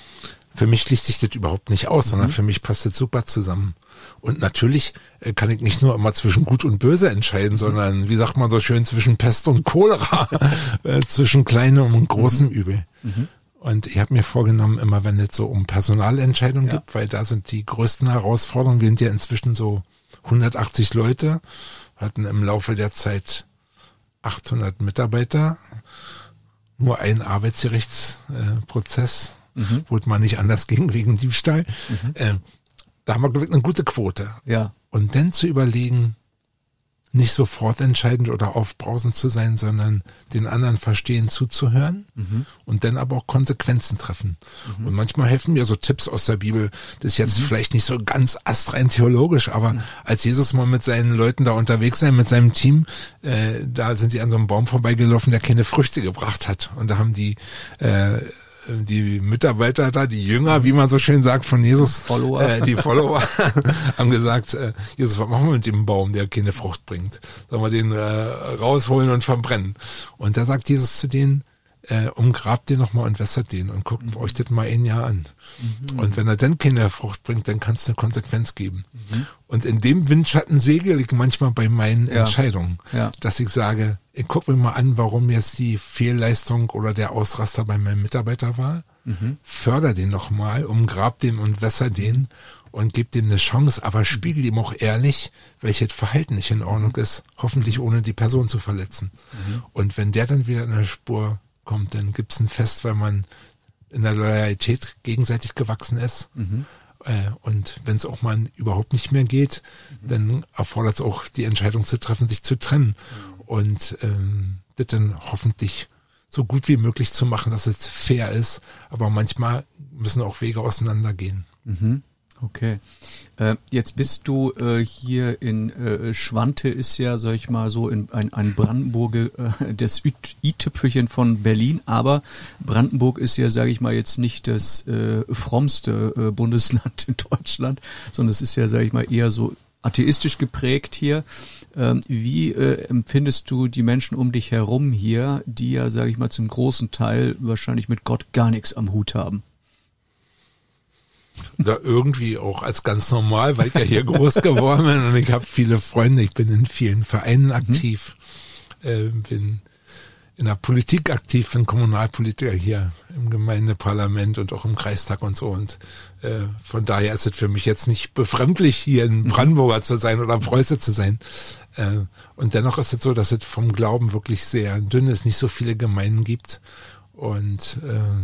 Für mich schließt sich das überhaupt nicht aus, mhm. sondern für mich passt das super zusammen. Und natürlich kann ich nicht nur immer zwischen Gut und Böse entscheiden, mhm. sondern, wie sagt man so schön, zwischen Pest und Cholera, zwischen kleinem und großem mhm. Übel. Mhm. Und ich habe mir vorgenommen, immer wenn es so um Personalentscheidungen ja. gibt, weil da sind die größten Herausforderungen, wir sind ja inzwischen so hundertachtzig Leute, hatten im Laufe der Zeit achthundert Mitarbeiter, nur ein Arbeitsgerichtsprozess, äh, mhm. wo es mal nicht anders ging wegen Diebstahl. Mhm. Äh, da haben wir, glaube ich, eine gute Quote. Ja. Und dann zu überlegen, nicht sofort entscheidend oder aufbrausend zu sein, sondern den anderen verstehen, zuzuhören mhm. und dann aber auch Konsequenzen treffen. Mhm. Und manchmal helfen mir so Tipps aus der Bibel. Das ist jetzt mhm. vielleicht nicht so ganz astrein theologisch, aber mhm. als Jesus mal mit seinen Leuten da unterwegs sein, mit seinem Team, äh, da sind die an so einem Baum vorbeigelaufen, der keine Früchte gebracht hat. Und da haben die äh, die Mitarbeiter da, die Jünger, wie man so schön sagt, von Jesus, Follower. Äh, die Follower, haben gesagt, äh, Jesus, was machen wir mit dem Baum, der keine Frucht bringt? Sollen wir den äh, rausholen und verbrennen? Und da sagt Jesus zu denen, äh, umgrabt den nochmal und wässert den und guckt mhm. euch das mal ein Jahr an. Mhm. Und wenn er dann keine Frucht bringt, dann kann es eine Konsequenz geben. Mhm. Und in dem Windschatten segel ich manchmal bei meinen ja. Entscheidungen, ja. dass ich sage, ich gucke mir mal an, warum jetzt die Fehlleistung oder der Ausraster bei meinem Mitarbeiter war, mhm. förder den nochmal, umgrab den und wässer den und gebe dem eine Chance, aber spiegel ihm auch ehrlich, welches Verhalten nicht in Ordnung ist, hoffentlich ohne die Person zu verletzen. Mhm. Und wenn der dann wieder in der Spur kommt, dann gibt's ein Fest, weil man in der Loyalität gegenseitig gewachsen ist. Mhm. Äh, und wenn es auch mal überhaupt nicht mehr geht, mhm. dann erfordert es auch die Entscheidung zu treffen, sich zu trennen. Mhm. Und ähm, das dann hoffentlich so gut wie möglich zu machen, dass es fair ist. Aber manchmal müssen auch Wege auseinandergehen. Mhm. Okay. Äh, jetzt bist du äh, hier in äh, Schwante, ist ja, sag ich mal so, in ein, ein Brandenburger, äh, das i-Tüpfelchen von Berlin, aber Brandenburg ist ja, sage ich mal, jetzt nicht das äh, frommste äh, Bundesland in Deutschland, sondern es ist ja, sage ich mal, eher so atheistisch geprägt hier. Ähm, wie äh, empfindest du die Menschen um dich herum hier, die ja, sage ich mal, zum großen Teil wahrscheinlich mit Gott gar nichts am Hut haben? Oder irgendwie auch als ganz normal, weil ich ja hier groß geworden bin und ich habe viele Freunde, ich bin in vielen Vereinen aktiv, mhm. äh, bin in der Politik aktiv, bin Kommunalpolitiker hier im Gemeindeparlament und auch im Kreistag und so und äh, von daher ist es für mich jetzt nicht befremdlich, hier ein Brandenburger zu sein oder ein Preuße zu sein. Äh, und dennoch ist es so, dass es vom Glauben wirklich sehr dünn ist, nicht so viele Gemeinden gibt und äh,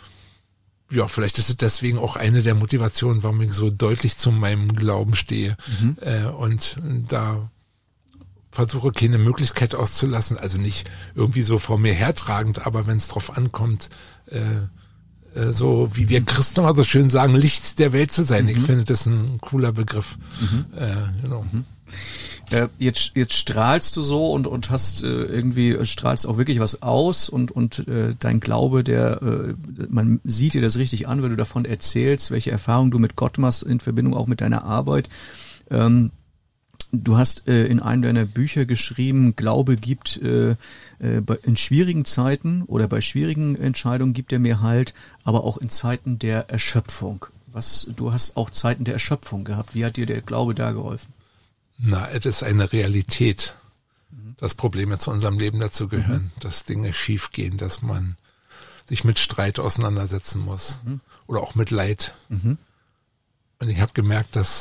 ja, vielleicht ist es deswegen auch eine der Motivationen, warum ich so deutlich zu meinem Glauben stehe mhm. äh, und da versuche, keine Möglichkeit auszulassen, also nicht irgendwie so vor mir hertragend, aber wenn es drauf ankommt, äh, äh, so wie wir Christen immer so schön sagen, Licht der Welt zu sein. Mhm. Ich finde das ein cooler Begriff. Mhm. Äh, genau. Mhm. Äh, jetzt, jetzt strahlst du so und, und hast äh, irgendwie, strahlst auch wirklich was aus und, und äh, dein Glaube, der, äh, man sieht dir das richtig an, wenn du davon erzählst, welche Erfahrungen du mit Gott machst in Verbindung auch mit deiner Arbeit. Ähm, du hast äh, in einem deiner Bücher geschrieben, Glaube gibt äh, äh, in schwierigen Zeiten oder bei schwierigen Entscheidungen gibt er mir Halt, aber auch in Zeiten der Erschöpfung. Was, du hast auch Zeiten der Erschöpfung gehabt. Wie hat dir der Glaube da geholfen? Na, es ist eine Realität, dass Probleme zu unserem Leben dazugehören, mhm. dass Dinge schiefgehen, dass man sich mit Streit auseinandersetzen muss mhm. oder auch mit Leid. Mhm. Und ich habe gemerkt, dass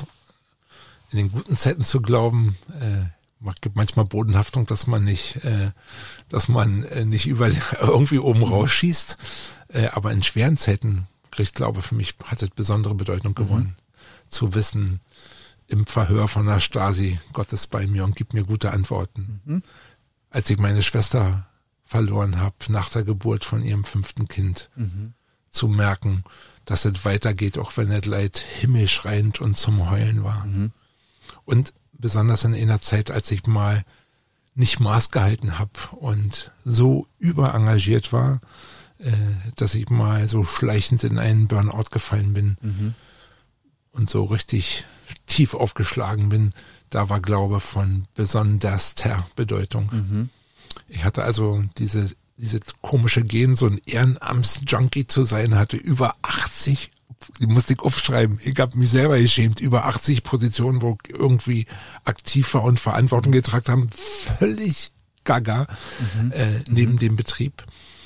in den guten Zeiten zu glauben, äh, gibt manchmal Bodenhaftung, dass man nicht, äh, dass man äh, nicht über irgendwie oben mhm. rausschießt, äh, aber in schweren Zeiten kriegt Glaube für mich hat es besondere Bedeutung gewonnen, mhm. zu wissen, im Verhör von der Stasi, Gott ist bei mir und gibt mir gute Antworten. Mhm. Als ich meine Schwester verloren habe, nach der Geburt von ihrem fünften Kind, mhm. zu merken, dass es weitergeht, auch wenn das Leid himmelschreiend und zum Heulen war. Mhm. Und besonders in einer Zeit, als ich mal nicht Maß gehalten habe und so überengagiert war, äh, dass ich mal so schleichend in einen Burnout gefallen bin mhm. und so richtig tief aufgeschlagen bin, da war Glaube von besonderster Bedeutung. Mhm. Ich hatte also diese, diese komische Gen, so ein Ehrenamtsjunkie zu sein, hatte über achtzig, die musste ich aufschreiben, ich habe mich selber geschämt, über achtzig Positionen, wo ich irgendwie aktiv war und Verantwortung getragen haben, völlig gaga mhm. äh, neben mhm. dem Betrieb.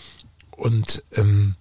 Und ähm,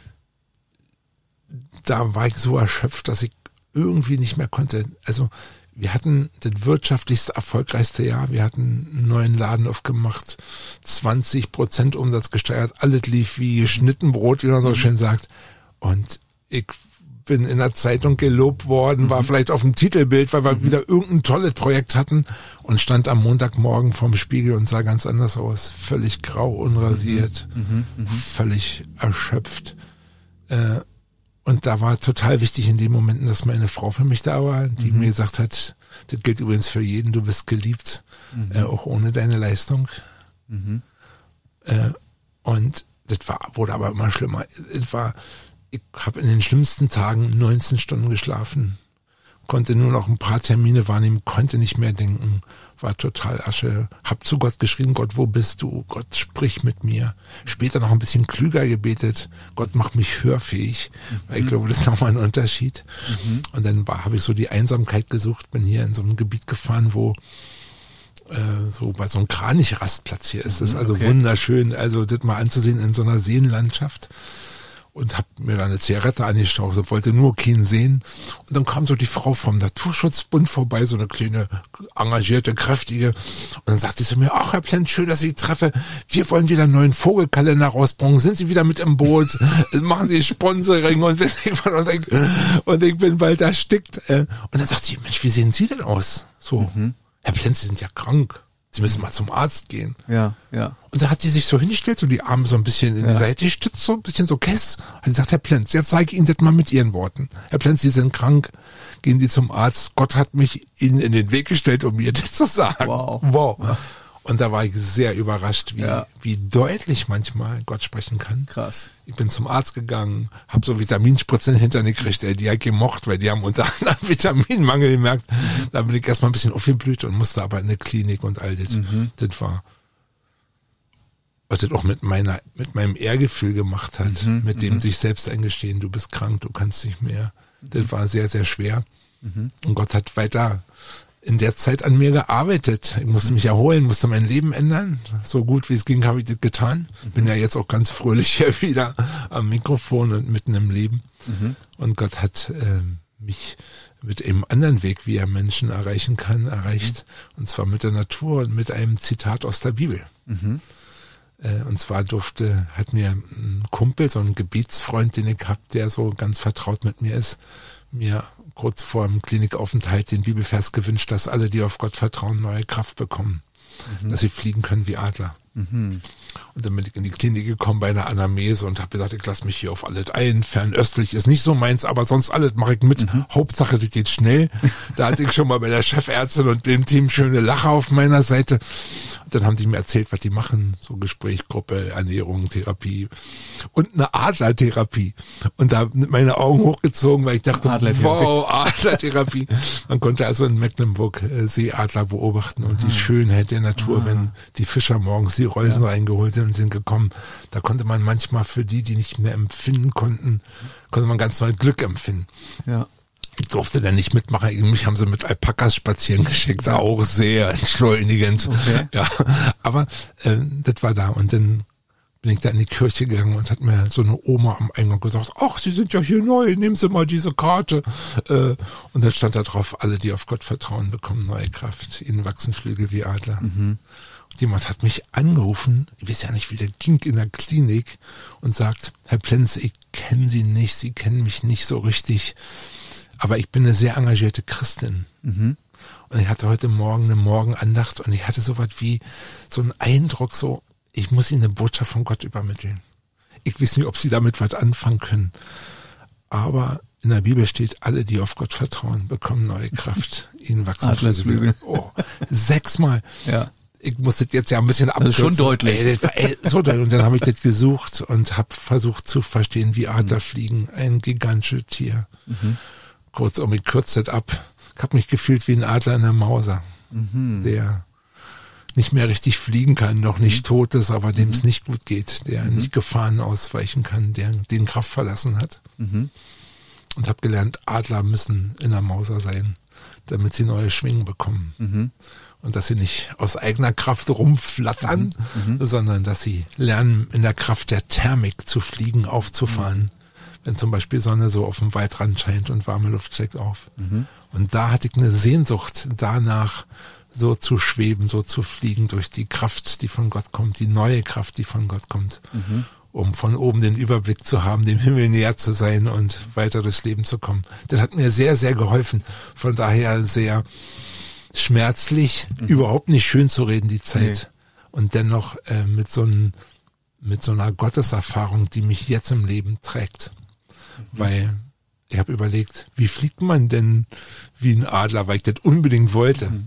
da war ich so erschöpft, dass ich irgendwie nicht mehr konnte. Also wir hatten das wirtschaftlichste, erfolgreichste Jahr. Wir hatten einen neuen Laden aufgemacht, zwanzig Prozent Umsatz gesteigert. Alles lief wie geschnitten Brot, wie man so schön sagt. Und ich bin in der Zeitung gelobt worden, war vielleicht auf dem Titelbild, weil wir wieder irgendein tolles Projekt hatten und stand am Montagmorgen vorm Spiegel und sah ganz anders aus. Völlig grau, unrasiert, mhm, mh, völlig erschöpft. Äh, Und da war total wichtig in den Momenten, dass meine Frau für mich da war, die mhm. mir gesagt hat, das gilt übrigens für jeden, du bist geliebt, mhm. äh, auch ohne deine Leistung. Mhm. Äh, und das war, wurde aber immer schlimmer. Es war, ich habe in den schlimmsten Tagen neunzehn Stunden geschlafen, konnte nur noch ein paar Termine wahrnehmen, konnte nicht mehr denken, war total Asche. Hab zu Gott geschrien, Gott, wo bist du? Gott, sprich mit mir. Später noch ein bisschen klüger gebetet, Gott, mach mich hörfähig, mhm. weil ich glaube, das ist nochmal ein Unterschied. Mhm. Und dann habe ich so die Einsamkeit gesucht, bin hier in so einem Gebiet gefahren, wo äh, so bei so einem Kranich-Rastplatz hier ist. Das ist also okay. wunderschön, also das mal anzusehen in so einer Seenlandschaft. Und hab mir dann eine Zigarette angestaucht und wollte nur keinen sehen. Und dann kam so die Frau vom Naturschutzbund vorbei, so eine kleine, engagierte, kräftige. Und dann sagte sie mir, ach, Herr Plenz, schön, dass ich Sie treffe. Wir wollen wieder einen neuen Vogelkalender rausbringen. Sind Sie wieder mit im Boot? Machen Sie Sponsoring und, und, ich, und ich bin bald erstickt. Und dann sagt sie, Mensch, wie sehen Sie denn aus? So, mhm. Herr Plenz, Sie sind ja krank. Sie müssen mal zum Arzt gehen. Ja, ja. Und da hat die sich so hingestellt, so die Arme so ein bisschen in die Ja. Seite gestützt, so ein bisschen so Kess. Und gesagt, Herr Plenz, jetzt zeige ich Ihnen das mal mit Ihren Worten. Herr Plenz, Sie sind krank, gehen Sie zum Arzt. Gott hat mich Ihnen in den Weg gestellt, um mir das zu sagen. Wow. Wow. Ja. Und da war ich sehr überrascht, wie, Ja. wie deutlich manchmal Gott sprechen kann. Krass. Ich bin zum Arzt gegangen, habe so Vitaminspritzen hinter mir gekriegt, ey, die hab ich gemocht, weil die haben unter anderem Vitaminmangel gemerkt. Mhm. Da bin ich erstmal ein bisschen aufgeblüht und musste aber in eine Klinik und all das. Mhm. Das war, was das auch mit meiner, mit meinem Ehrgefühl gemacht hat, mhm. mit dem mhm. sich selbst eingestehen, du bist krank, du kannst nicht mehr. Das war sehr, sehr schwer. Mhm. Und Gott hat weiter in der Zeit an mir gearbeitet. Ich musste mich erholen, musste mein Leben ändern. So gut wie es ging, habe ich das getan. Bin ja jetzt auch ganz fröhlich hier wieder am Mikrofon und mitten im Leben. Mhm. Und Gott hat äh, mich mit einem anderen Weg, wie er Menschen erreichen kann, erreicht. Mhm. Und zwar mit der Natur und mit einem Zitat aus der Bibel. Mhm. Äh, und zwar durfte, hat mir ein Kumpel, so ein Gebetsfreund, den ich habe, der so ganz vertraut mit mir ist, mir kurz vor dem Klinikaufenthalt den Bibelvers gewünscht, dass alle, die auf Gott vertrauen, neue Kraft bekommen. Mhm. Dass sie fliegen können wie Adler. Mhm. Und dann bin ich in die Klinik gekommen bei einer Anamnese und habe gesagt, ich lasse mich hier auf alles ein. Fernöstlich ist nicht so meins, aber sonst alles mache ich mit. Mhm. Hauptsache, das geht schnell. Da hatte ich schon mal bei der Chefärztin und dem Team schöne Lacher auf meiner Seite. Und dann haben die mir erzählt, was die machen. So Gesprächsgruppe, Ernährung, Therapie und eine Adlertherapie. Und da sind meine Augen hochgezogen, weil ich dachte, Adlertherapie. wow, Adlertherapie. Man konnte also in Mecklenburg äh, Seeadler beobachten und Aha. die Schönheit der Natur, Aha. wenn die Fischer morgens die Reusen ja. reingeholt sind und sind gekommen. Da konnte man manchmal für die, die nicht mehr empfinden konnten, konnte man ganz neu Glück empfinden. Ja. Ich durfte dann nicht mitmachen. Mich haben sie mit Alpakas spazieren geschickt. Ja. Auch sehr entschleunigend. Okay. Ja, aber äh, das war da. Und dann bin ich da in die Kirche gegangen und hat mir so eine Oma am Eingang gesagt, ach, Sie sind ja hier neu, nehmen Sie mal diese Karte. Äh, und dann stand da drauf, alle, die auf Gott vertrauen, bekommen neue Kraft. Ihnen wachsen Flügel wie Adler. Mhm. Jemand hat mich angerufen, ich weiß ja nicht, wie der ging, in der Klinik und sagt, Herr Plenz, ich kenne Sie nicht, Sie kennen mich nicht so richtig, aber ich bin eine sehr engagierte Christin. Mhm. Und ich hatte heute Morgen eine Morgenandacht und ich hatte so was wie so einen Eindruck, so, ich muss Ihnen eine Botschaft von Gott übermitteln. Ich weiß nicht, ob Sie damit was anfangen können, aber in der Bibel steht, alle, die auf Gott vertrauen, bekommen neue Kraft. Ihnen wachsen Flügel. Oh, sechsmal. Ja. Ich musste jetzt ja ein bisschen abkürzen. Das ist schon deutlich. Ey, das war, ey, so deutlich. Und dann habe ich das gesucht und habe versucht zu verstehen, wie Adler mhm. fliegen. Ein gigantisches Tier. Mhm. Kurzum, ich kürze das ab. Ich habe mich gefühlt wie ein Adler in der Mauser, mhm. der nicht mehr richtig fliegen kann, noch nicht mhm. tot ist, aber dem es mhm. nicht gut geht, der mhm. nicht Gefahren ausweichen kann, der den Kraft verlassen hat. Mhm. Und habe gelernt, Adler müssen in der Mauser sein, damit sie neue Schwingen bekommen. Mhm. Und dass sie nicht aus eigener Kraft rumflattern, mhm. sondern dass sie lernen, in der Kraft der Thermik zu fliegen, aufzufahren. Mhm. Wenn zum Beispiel Sonne so auf dem Waldrand scheint und warme Luft steigt auf. Mhm. Und da hatte ich eine Sehnsucht danach, so zu schweben, so zu fliegen durch die Kraft, die von Gott kommt, die neue Kraft, die von Gott kommt, mhm. um von oben den Überblick zu haben, dem Himmel näher zu sein und weiter durchs Leben zu kommen. Das hat mir sehr, sehr geholfen. Von daher sehr schmerzlich, mhm. überhaupt nicht schön zu reden, die Zeit. Nee. Und dennoch äh, mit so einem, mit so einer Gotteserfahrung, die mich jetzt im Leben trägt. Mhm. Weil ich habe überlegt, wie fliegt man denn wie ein Adler, weil ich das unbedingt wollte. Mhm.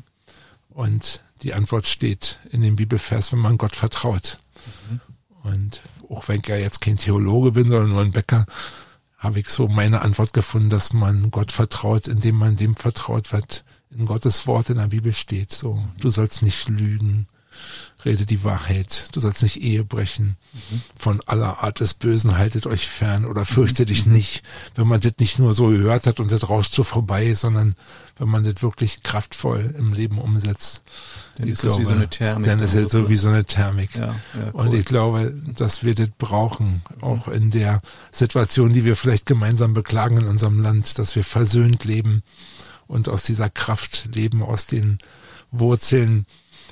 Und die Antwort steht in dem Bibelvers, wenn man Gott vertraut. Mhm. Und auch wenn ich ja jetzt kein Theologe bin, sondern nur ein Bäcker, habe ich so meine Antwort gefunden, dass man Gott vertraut, indem man dem vertraut, was in Gottes Wort in der Bibel steht. So, du sollst nicht lügen, rede die Wahrheit, du sollst nicht Ehe brechen, mhm. von aller Art des Bösen haltet euch fern oder fürchte mhm. dich nicht. Wenn man das nicht nur so gehört hat und das rauscht so vorbei, sondern wenn man das wirklich kraftvoll im Leben umsetzt, dann ist es wie so eine Thermik. Dann ist es so wie so eine Thermik. Ja, ja, cool. Und ich glaube, dass wir das brauchen, auch in der Situation, die wir vielleicht gemeinsam beklagen in unserem Land, dass wir versöhnt leben und aus dieser Kraft leben, aus den Wurzeln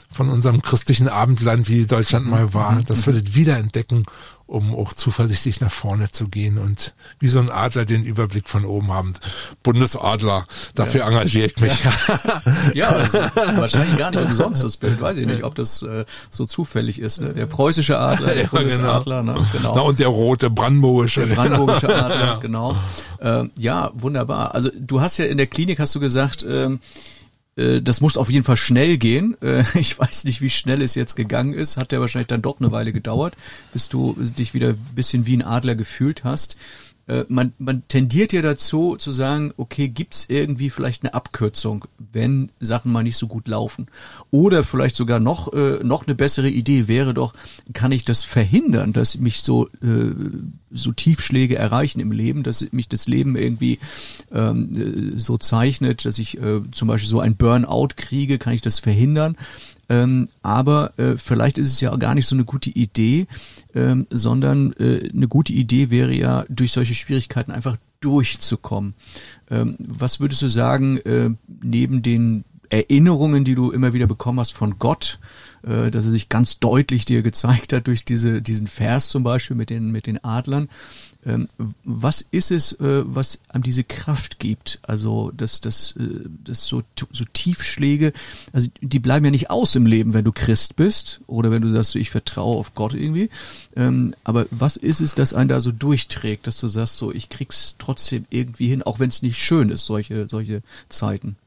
von unserem christlichen Abendland, wie Deutschland mal war, dass wir das wiederentdecken, um auch zuversichtlich nach vorne zu gehen und wie so ein Adler den Überblick von oben haben. Bundesadler, dafür ja. engagiere ich mich. Ja, also wahrscheinlich gar nicht umsonst das Bild, weiß ich nicht, ob das äh, so zufällig ist. Ne? Der preußische Adler, der ja, Bundesadler. Genau. Ne? Genau. Na, und der rote brandenburgische. Der brandenburgische Adler, ja. genau. Ähm, ja, wunderbar. Also du hast ja in der Klinik, hast du gesagt, ähm, das muss auf jeden Fall schnell gehen. Ich weiß nicht, wie schnell es jetzt gegangen ist. Hat ja wahrscheinlich dann doch eine Weile gedauert, bis du dich wieder ein bisschen wie ein Adler gefühlt hast. Man, man tendiert ja dazu zu sagen, okay, gibt's irgendwie vielleicht eine Abkürzung, wenn Sachen mal nicht so gut laufen? Oder vielleicht sogar noch äh, noch eine bessere Idee wäre doch, kann ich das verhindern, dass mich so äh, so Tiefschläge erreichen im Leben, dass mich das Leben irgendwie ähm, so zeichnet, dass ich äh, zum Beispiel so ein Burnout kriege, kann ich das verhindern? Ähm, aber äh, vielleicht ist es ja gar nicht so eine gute Idee, ähm, sondern äh, eine gute Idee wäre ja, durch solche Schwierigkeiten einfach durchzukommen. Ähm, was würdest du sagen, äh, neben den Erinnerungen, die du immer wieder bekommen hast von Gott, äh, dass er sich ganz deutlich dir gezeigt hat durch diese diesen Vers zum Beispiel mit den mit den Adlern, ähm, was ist es, äh, was einem diese Kraft gibt? Also das das äh, das so so Tiefschläge, also die bleiben ja nicht aus im Leben, wenn du Christ bist oder wenn du sagst, ich vertraue auf Gott irgendwie. Ähm, aber was ist es, das einen da so durchträgt, dass du sagst, so ich krieg's trotzdem irgendwie hin, auch wenn es nicht schön ist, solche solche Zeiten?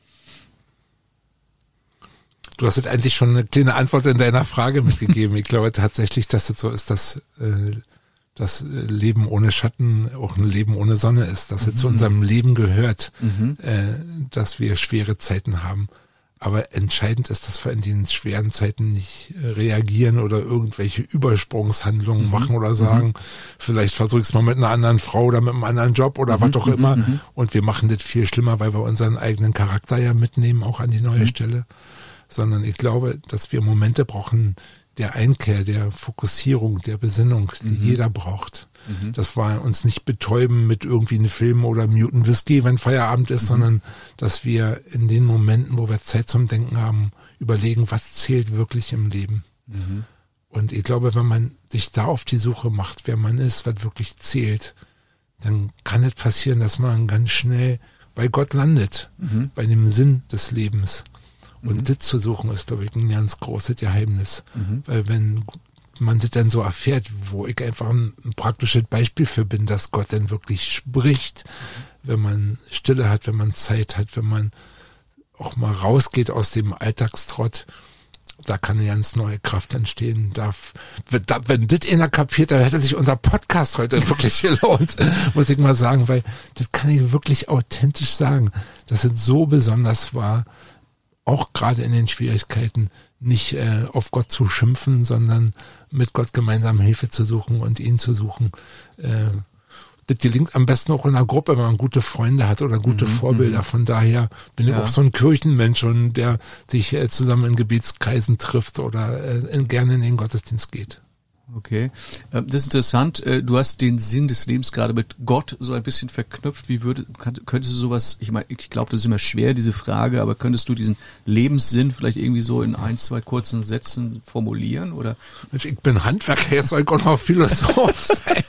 Du hast jetzt eigentlich schon eine kleine Antwort in deiner Frage mitgegeben. Ich glaube tatsächlich, dass es so ist, dass äh, das Leben ohne Schatten auch ein Leben ohne Sonne ist, dass mhm. es zu unserem Leben gehört, mhm. äh, dass wir schwere Zeiten haben. Aber entscheidend ist, dass wir in den schweren Zeiten nicht reagieren oder irgendwelche Übersprungshandlungen mhm. machen oder sagen, mhm. vielleicht versuche ich es mal mit einer anderen Frau oder mit einem anderen Job oder mhm. was auch immer. Mhm. Und wir machen das viel schlimmer, weil wir unseren eigenen Charakter ja mitnehmen, auch an die neue mhm. Stelle. Sondern ich glaube, dass wir Momente brauchen der Einkehr, der Fokussierung, der Besinnung, die mhm. jeder braucht. Mhm. Das war uns nicht betäuben mit irgendwie einem Film oder Mutant Whisky, wenn Feierabend ist, mhm. sondern dass wir in den Momenten, wo wir Zeit zum Denken haben, überlegen, was zählt wirklich im Leben. Mhm. Und ich glaube, wenn man sich da auf die Suche macht, wer man ist, was wirklich zählt, dann kann es passieren, dass man ganz schnell bei Gott landet, mhm. bei dem Sinn des Lebens. Und mhm. das zu suchen ist, glaube ich, ein ganz großes Geheimnis. Mhm. Weil wenn man das dann so erfährt, wo ich einfach ein, ein praktisches Beispiel für bin, dass Gott dann wirklich spricht, mhm. wenn man Stille hat, wenn man Zeit hat, wenn man auch mal rausgeht aus dem Alltagstrott, da kann eine ganz neue Kraft entstehen. Da, wenn das einer kapiert, dann hätte sich unser Podcast heute wirklich gelohnt, muss ich mal sagen, weil das kann ich wirklich authentisch sagen, dass es so besonders war, auch gerade in den Schwierigkeiten nicht äh, auf Gott zu schimpfen, sondern mit Gott gemeinsam Hilfe zu suchen und ihn zu suchen. Äh, das gelingt am besten auch in einer Gruppe, wenn man gute Freunde hat oder gute mhm, Vorbilder. Von daher bin ja. ich auch so ein Kirchenmensch, und der sich äh, zusammen in Gebetskreisen trifft oder äh, gerne in den Gottesdienst geht. Okay, das ist interessant. Du hast den Sinn des Lebens gerade mit Gott so ein bisschen verknüpft. Wie würde, könntest du sowas, ich meine, ich glaube, das ist immer schwer, diese Frage, aber könntest du diesen Lebenssinn vielleicht irgendwie so in ein, zwei kurzen Sätzen formulieren, oder? Mensch, ich bin Handwerker, jetzt soll ich auch noch Philosoph sein.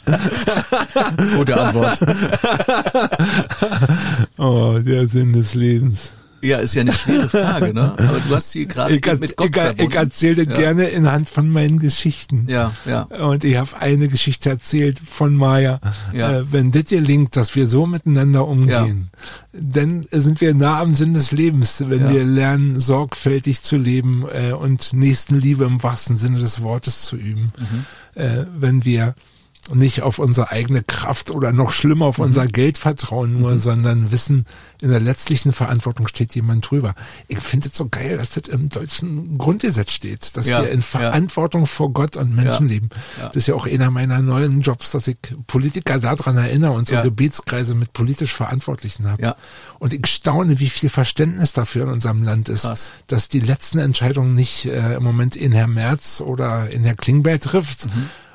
Gute Antwort. Oh, der Sinn des Lebens. Ja, ist ja eine schwere Frage, ne? Aber du hast sie gerade mit Gott ich, verbunden. Ich erzähle ja. gerne anhand von meinen Geschichten. Ja, ja. Und ich habe eine Geschichte erzählt von Maya. Ja. Äh, wenn das gelingt, dass wir so miteinander umgehen, ja. dann sind wir nah am Sinn des Lebens, wenn ja. wir lernen, sorgfältig zu leben äh, und Nächstenliebe im wahrsten Sinne des Wortes zu üben. Mhm. Äh, wenn wir nicht auf unsere eigene Kraft oder noch schlimmer auf mhm. unser Geld vertrauen nur, mhm. sondern wissen, in der letztlichen Verantwortung steht jemand drüber. Ich finde es so geil, dass das im deutschen Grundgesetz steht, dass ja, wir in Verantwortung ja. vor Gott und Menschen ja. leben. Ja. Das ist ja auch einer meiner neuen Jobs, dass ich Politiker daran erinnere und so ja. Gebetskreise mit politisch Verantwortlichen habe. Ja. Und ich staune, wie viel Verständnis dafür in unserem Land ist, Krass. Dass die letzten Entscheidungen nicht äh, im Moment in Herr Merz oder in Herr Klingbeil trifft, mhm.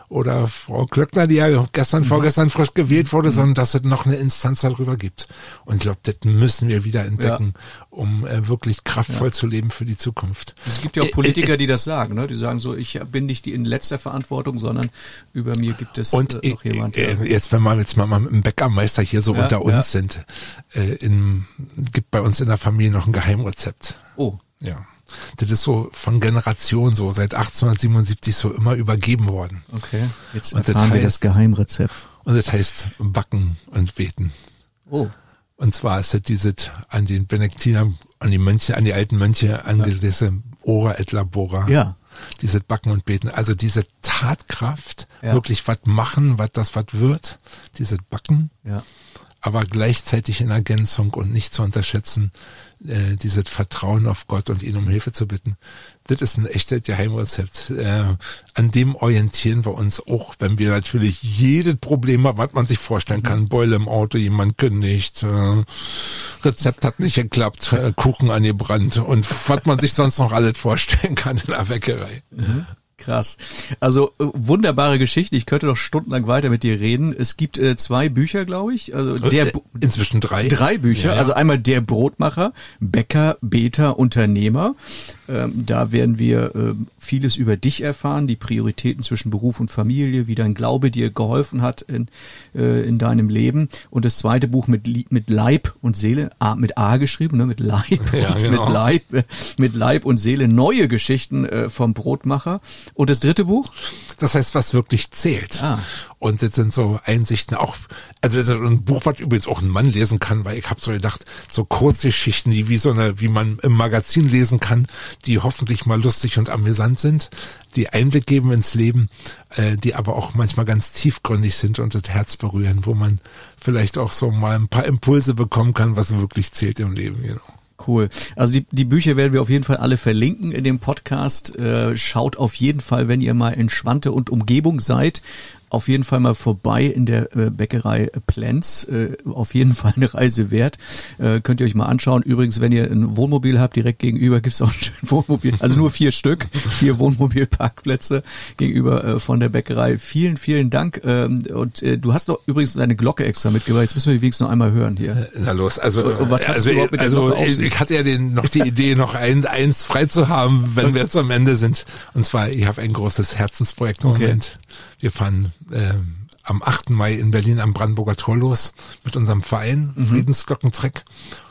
oder Frau Klöckner, die ja gestern, mhm. vorgestern frisch gewählt wurde, mhm. sondern dass es noch eine Instanz darüber gibt. Und ich glaube, das müssen wir wieder entdecken, ja. um äh, wirklich kraftvoll ja. zu leben für die Zukunft. Es gibt ja auch Politiker, die das sagen, ne? Die sagen so, ich bin nicht die in letzter Verantwortung, sondern über mir gibt es und äh, noch jemand. Äh, ja. Jetzt, wenn wir jetzt mal mit dem Bäckermeister hier so ja, unter uns ja. sind, äh, in, gibt bei uns in der Familie noch ein Geheimrezept. Oh. Ja. Das ist so von Generation so, seit achtzehnhundertsiebenundsiebzig so immer übergeben worden. Okay, jetzt erfahren das heißt, wir das Geheimrezept. Und das heißt backen und beten. Oh. Und zwar ist das dieses an den Benediktiner, an die Mönche, an die alten Mönche angelese Ora et Labora. Ja. Dieses Backen und Beten. Also diese Tatkraft, ja. wirklich was machen, was das was wird. Dieses Backen. Ja. Aber gleichzeitig in Ergänzung und nicht zu unterschätzen, äh, dieses Vertrauen auf Gott und ihn um Hilfe zu bitten. Das ist ein echtes Geheimrezept. Äh, an dem orientieren wir uns auch, wenn wir natürlich jedes Problem haben, was man sich vorstellen kann. Beule im Auto, jemand kündigt, äh, Rezept hat nicht geklappt, äh, Kuchen angebrannt und was man sich sonst noch alles vorstellen kann in der Bäckerei. Mhm. Krass. Also äh, wunderbare Geschichte. Ich könnte noch stundenlang weiter mit dir reden. Es gibt äh, zwei Bücher, glaube ich. Also der inzwischen drei. Drei Bücher. Ja, ja. Also einmal Der Brotmacher, Bäcker, Beter, Unternehmer. Ähm, da werden wir äh, vieles über dich erfahren, die Prioritäten zwischen Beruf und Familie, wie dein Glaube dir geholfen hat in äh, in deinem Leben. Und das zweite Buch mit mit Leib und Seele, A, mit A geschrieben, ne, mit Leib ja, und genau. mit Leib mit Leib und Seele, neue Geschichten äh, vom Brotmacher. Und das dritte Buch? Das heißt, was wirklich zählt. Ah. Und das sind so Einsichten auch, also das ist ein Buch, was übrigens auch ein Mann lesen kann, weil ich habe so gedacht, so Kurzgeschichten, die wie so eine, wie man im Magazin lesen kann, die hoffentlich mal lustig und amüsant sind, die Einblick geben ins Leben, äh, die aber auch manchmal ganz tiefgründig sind und das Herz berühren, wo man vielleicht auch so mal ein paar Impulse bekommen kann, was wirklich zählt im Leben, genau. Cool. Also die, die Bücher werden wir auf jeden Fall alle verlinken in dem Podcast. Äh, schaut auf jeden Fall, wenn ihr mal in Schwante und Umgebung seid, auf jeden Fall mal vorbei in der äh, Bäckerei Plenz. Äh, auf jeden Fall eine Reise wert. Äh, könnt ihr euch mal anschauen. Übrigens, wenn ihr ein Wohnmobil habt, direkt gegenüber gibt's auch ein schönes Wohnmobil. Also nur vier Stück, vier Wohnmobilparkplätze gegenüber äh, von der Bäckerei. Vielen, vielen Dank. Ähm, und äh, du hast noch übrigens deine Glocke extra mitgebracht. Jetzt müssen wir wenigstens noch einmal hören hier. Na los, also, und was hast also, du überhaupt mit der also Glocke auf sich? Ich hatte ja den, noch die Idee, noch ein, eins frei zu haben, wenn wir jetzt am Ende sind. Und zwar, ich habe ein großes Herzensprojekt im Okay. Moment. Wir fahren äh, am achten Mai in Berlin am Brandenburger Tor los mit unserem Verein, mhm. Friedensglockentreck.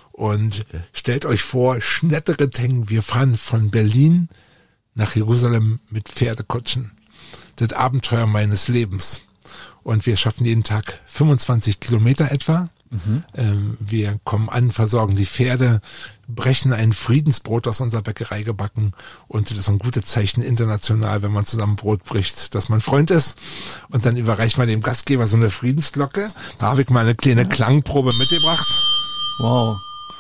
Und stellt euch vor, Schnettereteng, wir fahren von Berlin nach Jerusalem mit Pferdekutschen. Das Abenteuer meines Lebens. Und wir schaffen jeden Tag fünfundzwanzig Kilometer etwa. Mhm. Ähm, wir kommen an, versorgen die Pferde, brechen ein Friedensbrot aus unserer Bäckerei gebacken und das ist ein gutes Zeichen international, wenn man zusammen Brot bricht, dass man Freund ist. Und dann überreichen wir dem Gastgeber so eine Friedensglocke. Da habe ich mal eine kleine Klangprobe mitgebracht. Wow.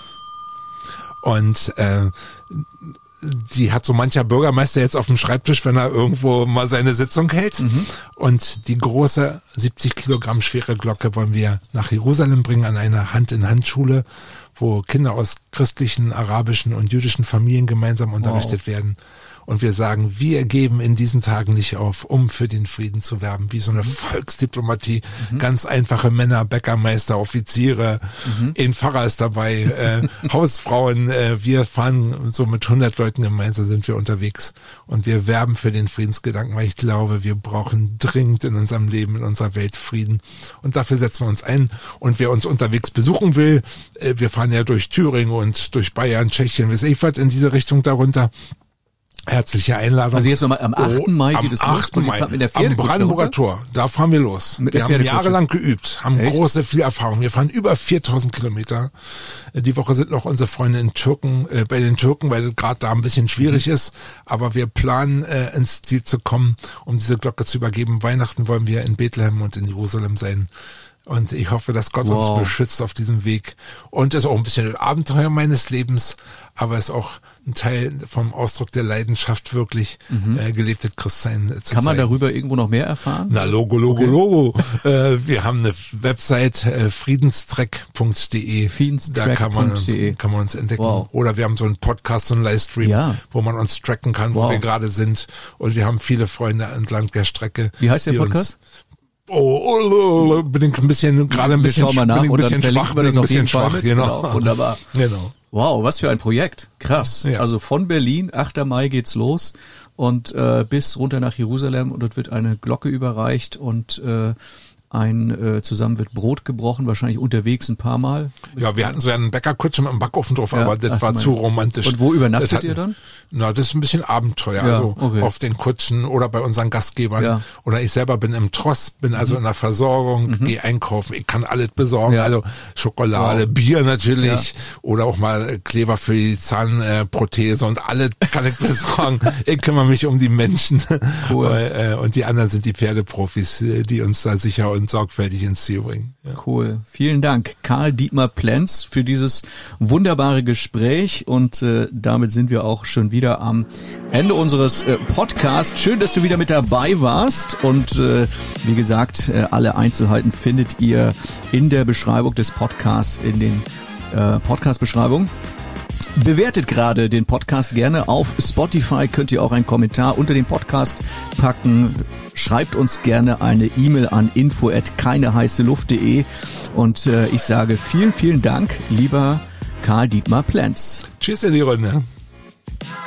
Und äh, die hat so mancher Bürgermeister jetzt auf dem Schreibtisch, wenn er irgendwo mal seine Sitzung hält. Mhm. Und die große siebzig Kilogramm schwere Glocke wollen wir nach Jerusalem bringen an eine Hand-in-Hand-Schule, wo Kinder aus christlichen, arabischen und jüdischen Familien gemeinsam unterrichtet wow. werden. Und wir sagen, wir geben in diesen Tagen nicht auf, um für den Frieden zu werben, wie so eine Volksdiplomatie. Mhm. Ganz einfache Männer, Bäckermeister, Offiziere, mhm. ein Pfarrer ist dabei, äh, Hausfrauen. Äh, wir fahren so mit hundert Leuten gemeinsam, sind wir unterwegs. Und wir werben für den Friedensgedanken, weil ich glaube, wir brauchen dringend in unserem Leben, in unserer Welt Frieden. Und dafür setzen wir uns ein. Und wer uns unterwegs besuchen will, äh, wir fahren ja durch Thüringen und durch Bayern, Tschechien, weiß ich was, in diese Richtung darunter. Herzliche Einladung. Also jetzt nochmal am achten Mai geht es los. Am achten Mai, am Brandenburger Tor, da fahren wir los. Mit wir haben jahrelang geübt, haben Echt? große, viel Erfahrung. Wir fahren über viertausend Kilometer. Die Woche sind noch unsere Freunde in Türken, äh, bei den Türken, weil es gerade da ein bisschen schwierig mhm. ist. Aber wir planen, äh, ins Ziel zu kommen, um diese Glocke zu übergeben. Weihnachten wollen wir in Bethlehem und in Jerusalem sein. Und ich hoffe, dass Gott wow. uns beschützt auf diesem Weg. Und das ist auch ein bisschen ein Abenteuer meines Lebens, aber es ist auch ein Teil vom Ausdruck der Leidenschaft, wirklich mhm. äh, gelebtes Christsein äh, zu Kann man zeigen. darüber irgendwo noch mehr erfahren? Na, Logo, Logo, okay. Logo. Äh, wir haben eine Website, äh, friedenstreck punkt de. Da kann man uns, kann man uns entdecken. Wow. Oder wir haben so einen Podcast, so einen Livestream, ja. wo man uns tracken kann, wo wow. wir gerade sind. Und wir haben viele Freunde entlang der Strecke. Wie heißt der Podcast? Oh, oh, oh, bin ich ein bisschen, gerade ein bisschen, mal nach bin ein bisschen schwach, bin das ein bisschen schwach, mit. Genau. genau. Wunderbar. Genau. Wow, was für ein Projekt. Krass. Ja. Also von Berlin, achter Mai geht's los und äh, bis runter nach Jerusalem und dort wird eine Glocke überreicht und äh, ein äh, zusammen wird Brot gebrochen, wahrscheinlich unterwegs ein paar Mal. Ja, wir hatten so einen Bäckerkutsche mit einem Backofen drauf, ja, aber das ach, war mein. zu romantisch. Und wo übernachtet hat, ihr dann? Na, das ist ein bisschen Abenteuer, ja, also okay. auf den Kutschen oder bei unseren Gastgebern. Ja. Oder ich selber bin im Tross, bin also mhm. in der Versorgung, mhm. gehe einkaufen, ich kann alles besorgen, ja. also Schokolade, wow. Bier natürlich ja. oder auch mal Kleber für die Zahnprothese und alles kann ich besorgen. Ich kümmere mich um die Menschen cool. und die anderen sind die Pferdeprofis, die uns da sicher und sorgfältig ins Ziel bringen. Ja. Cool. Vielen Dank, Karl Dietmar Plenz, für dieses wunderbare Gespräch und äh, damit sind wir auch schon wieder am Ende unseres äh, Podcasts. Schön, dass du wieder mit dabei warst und äh, wie gesagt, äh, alle Einzelheiten findet ihr in der Beschreibung des Podcasts, in den äh, Podcast-Beschreibungen. Bewertet gerade den Podcast gerne auf Spotify, könnt ihr auch einen Kommentar unter den Podcast packen. Schreibt uns gerne eine E-Mail an info at keineheißeluft punkt de und äh, ich sage vielen, vielen Dank, lieber Karl Dietmar Plenz. Tschüss in die Runde.